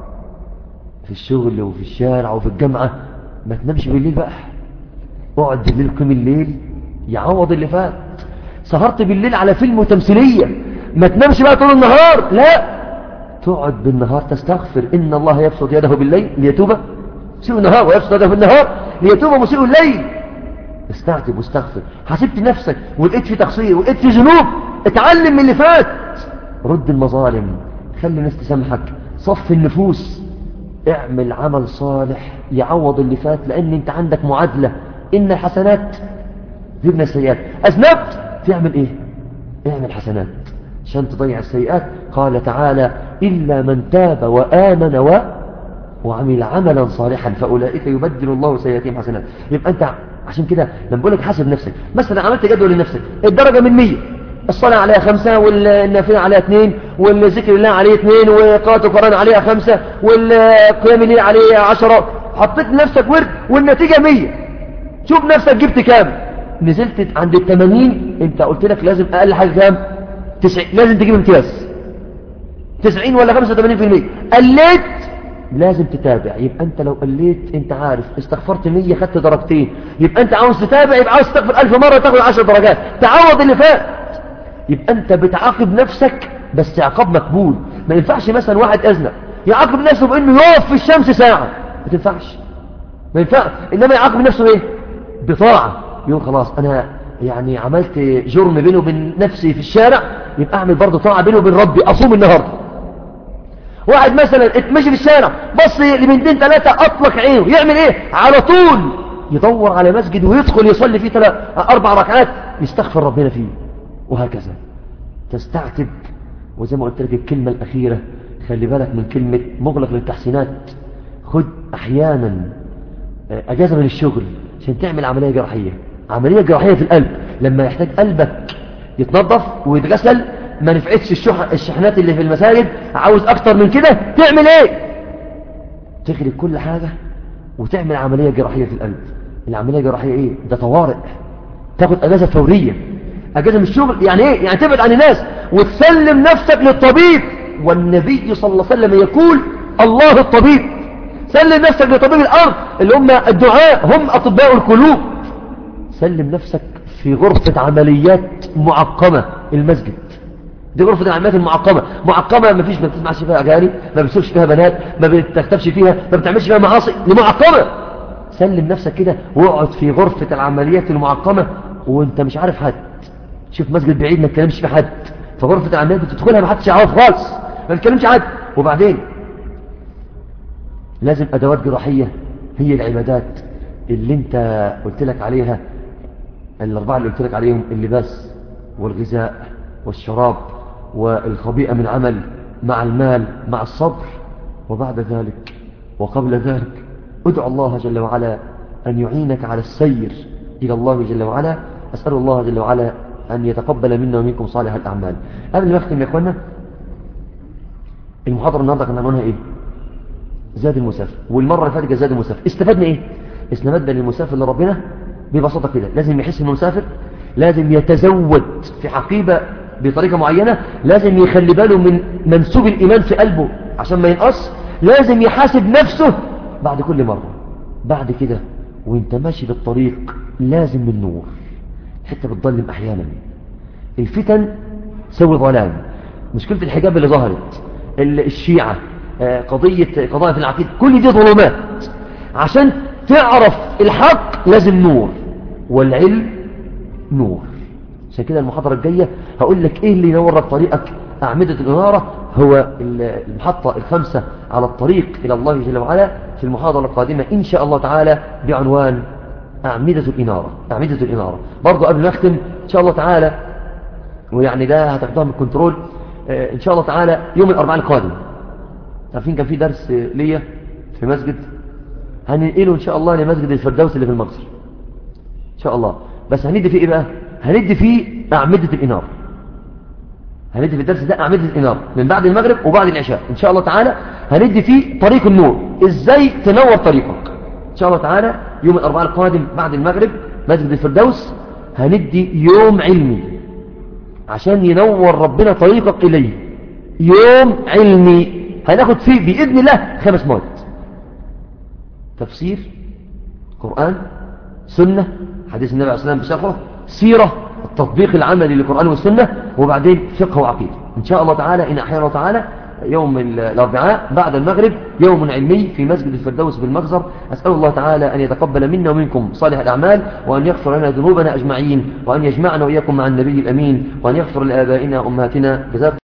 في الشغل وفي الشارع وفي الجامعة، ما تنامش بالليل بقى، اقعد بالليل قيم الليل يعوض اللي فات. سهرت بالليل على فيلم وتمثيلية، ما تنامش بقى طول النهار، لا، تقعد بالنهار تستغفر. ان الله يبسط يده بالليل ليتوب مسيء النهار ويبسط يده بالنهار ليتوب مسيء الليل. استعتب واستغفر. حسبت نفسك ولقيت في تقصير ولقيت في ذنوب، اتعلم من اللي فات، رد المظالم، خلي الناس تسامحك، صف النفوس، اعمل عمل صالح يعوض اللي فات. لان انت عندك معادلة، ان الحسنات ذبنا السيئات. اذنبت تعمل ايه؟ اعمل حسنات عشان تضيع السيئات. قال تعالى: إلا من تاب وآمن وعمل عملا صالحا فأولئك يبدل الله سيئاتهم حسنات. يبقى أنت عشان كده لما بقول لك حاسب نفسك، مثلا عملت جدول لنفسك، الدرجة من 100، الصلاة عليها 5 والنافلة عليها 2 والذكر الله عليه 2 وقراءة القرآن عليها 5 والقيام الليل عليه 10، حطيت لنفسك ورد والنتيجة 100. شوف نفسك جبت كام. نزلت عند 80، انت قلت لك لازم اقل حاجة كام؟ 90، لازم تجيب امتياز 90 ولا 85%. قلت لازم تتابع. يبقى انت لو قلت انت عارف استغفرت 100 خدت درجتين، يبقى انت عاوز تتابع، يبقى عاوز تستغفر 1000 مرة تاخد 10 درجات تعوض اللي فات. يبقى انت بتعاقب نفسك بس عقاب مقبول. ما ينفعش مثلا واحد اذنب يعاقب نفسه بانه يقف في الشمس ساعة، ما تنفعش، ما ينفع. انما يعاقب نفسه ايه؟ بطاعة. يقول خلاص انا يعني عملت جرم بينه وبين نفسي في الشارع، يبقى اعمل برضه طاعة بينه وبين ربي، اصوم النهارده. واحد مثلا اتمشي في الشارع بص لبنتين 3 اطلق عينه، يعمل ايه؟ على طول يدور على مسجد ويدخل يصلي فيه 4 ركعات يستغفر ربنا فيه، وهكذا تستعتب. وزي ما قلت لك الكلمة الأخيرة، خلي بالك من كلمة مغلق للتحسينات. خد أحيانا أجازة من الشغل عشان تعمل عملية جراحية في القلب. لما يحتاج قلبك يتنظف ويتغسل، ما نفعتش الشحنات اللي في المساجد، عاوز أكتر من كده، تعمل إيه؟ تغلق كل حاجة وتعمل عملية جراحية في القلب. العملية الجراحية إيه؟ ده طوارئ، تاخد أجازة فورية، أجازة من الشغل. يعني إيه؟ يعني تبعد عن الناس وتسلم نفسك للطبيب. والنبي صلى الله عليه وسلم يقول: الله الطبيب. سلم نفسك لطبيب الأرض اللي هم الدعاء، هم أطباء القلوب. سلم نفسك في غرفة عمليات معقمة المسجد. دي غرفة العمليات المعقمة، معقمة ما بتسمعش فيها أغاني، ما بتشوفش فيها بنات، ما بتكتبش فيها، ما بتعملش فيها معاصي، دي معقمة. سلم نفسك كده واقعد في غرفة العمليات المعقمة وانت مش عارف حد. شوف مسجد بعيد ما تكلمش في حد، فغرفة العمليات بتدخلها ما حدش يعرف خالص، ما تكلمش حد. وبعدين لازم أدوات جراحية، هي العبادات اللي انت قلت لك عليها، الأربعة اللي قلت لك عليهم: اللباس والغذاء والشراب والخبيئة من عمل مع المال مع الصبر. وبعد ذلك وقبل ذلك ادعو الله جل وعلا أن يعينك على السير إلى الله جل وعلا. أسأل الله جل وعلا أن يتقبل منا ومنكم صالح الأعمال. قبل ما أختم يا أخوانا، المحاضرة النهاردة كان عنوانها إيه؟ زاد المسافر. والمرة اللي فاتت زاد المسافر. استفدنا إيه؟ استفدنا للمسافر لربنا ببساطة كده: لازم يحس إنه مسافر، لازم يتزود في حقيبة بطريقة معينة، لازم يخلي باله من منسوب الإيمان في قلبه عشان ما ينقص، لازم يحاسب نفسه بعد كل مرة. بعد كده وانت ماشي بالطريق لازم من نور، حتى بتظلم أحيانا. الفتن تسوي ظلام. مشكلة الحجاب اللي ظهرت، الشيعة، قضايا في العقيدة، كل دي ظلمات. عشان تعرف الحق لازم نور، والعلم نور. عشان كده المحاضرة الجاية هقول لك ايه اللي ينور لك طريقك. أعمدة الإنارة هو المحطة الخامسة على الطريق إلى الله جل وعلا في المحاضرة القادمة إن شاء الله تعالى بعنوان أعمدة الإنارة. أعمدة الإنارة. برضو قبل ما أختم إن شاء الله تعالى، ويعني ده هتاخدها من الكنترول إن شاء الله تعالى يوم الأربعاء القادم. عارفين كان في درس ليا في مسجد، هننقله إن شاء الله لمسجد الفردوس اللي في المقصر إن شاء الله. بس هندي فيه إيه بقى؟ هندي فيه أعمدة الإنارة. هندي في الدرس ده أعمدة الإنارة من بعد المغرب وبعد العشاء إن شاء الله تعالى. هندي فيه طريق النور، إزاي تنور طريقك إن شاء الله تعالى يوم الأربعاء القادم بعد المغرب مسجد الفردوس. هندي يوم علمي عشان ينور ربنا طريقك إليه. يوم علمي هناخد فيه بإذن الله 5 مواد: تفسير، قرآن، سنة، حديث النبي عليه الصلاة والسلام بشرحه، سيرة، التطبيق العملي للقرآن والسنة، وبعدين فقه وعقيدة إن شاء الله تعالى. إن أحيانا الله تعالى يوم الأربعاء بعد المغرب يوم علمي في مسجد الفردوس بالمجزر. أسأل الله تعالى أن يتقبل منا ومنكم صالح الأعمال، وأن يغفر لنا ذنوبنا أجمعين، وأن يجمعنا وإياكم مع النبي الأمين، وأن يغفر لآبائنا وأمهاتنا. جزاكم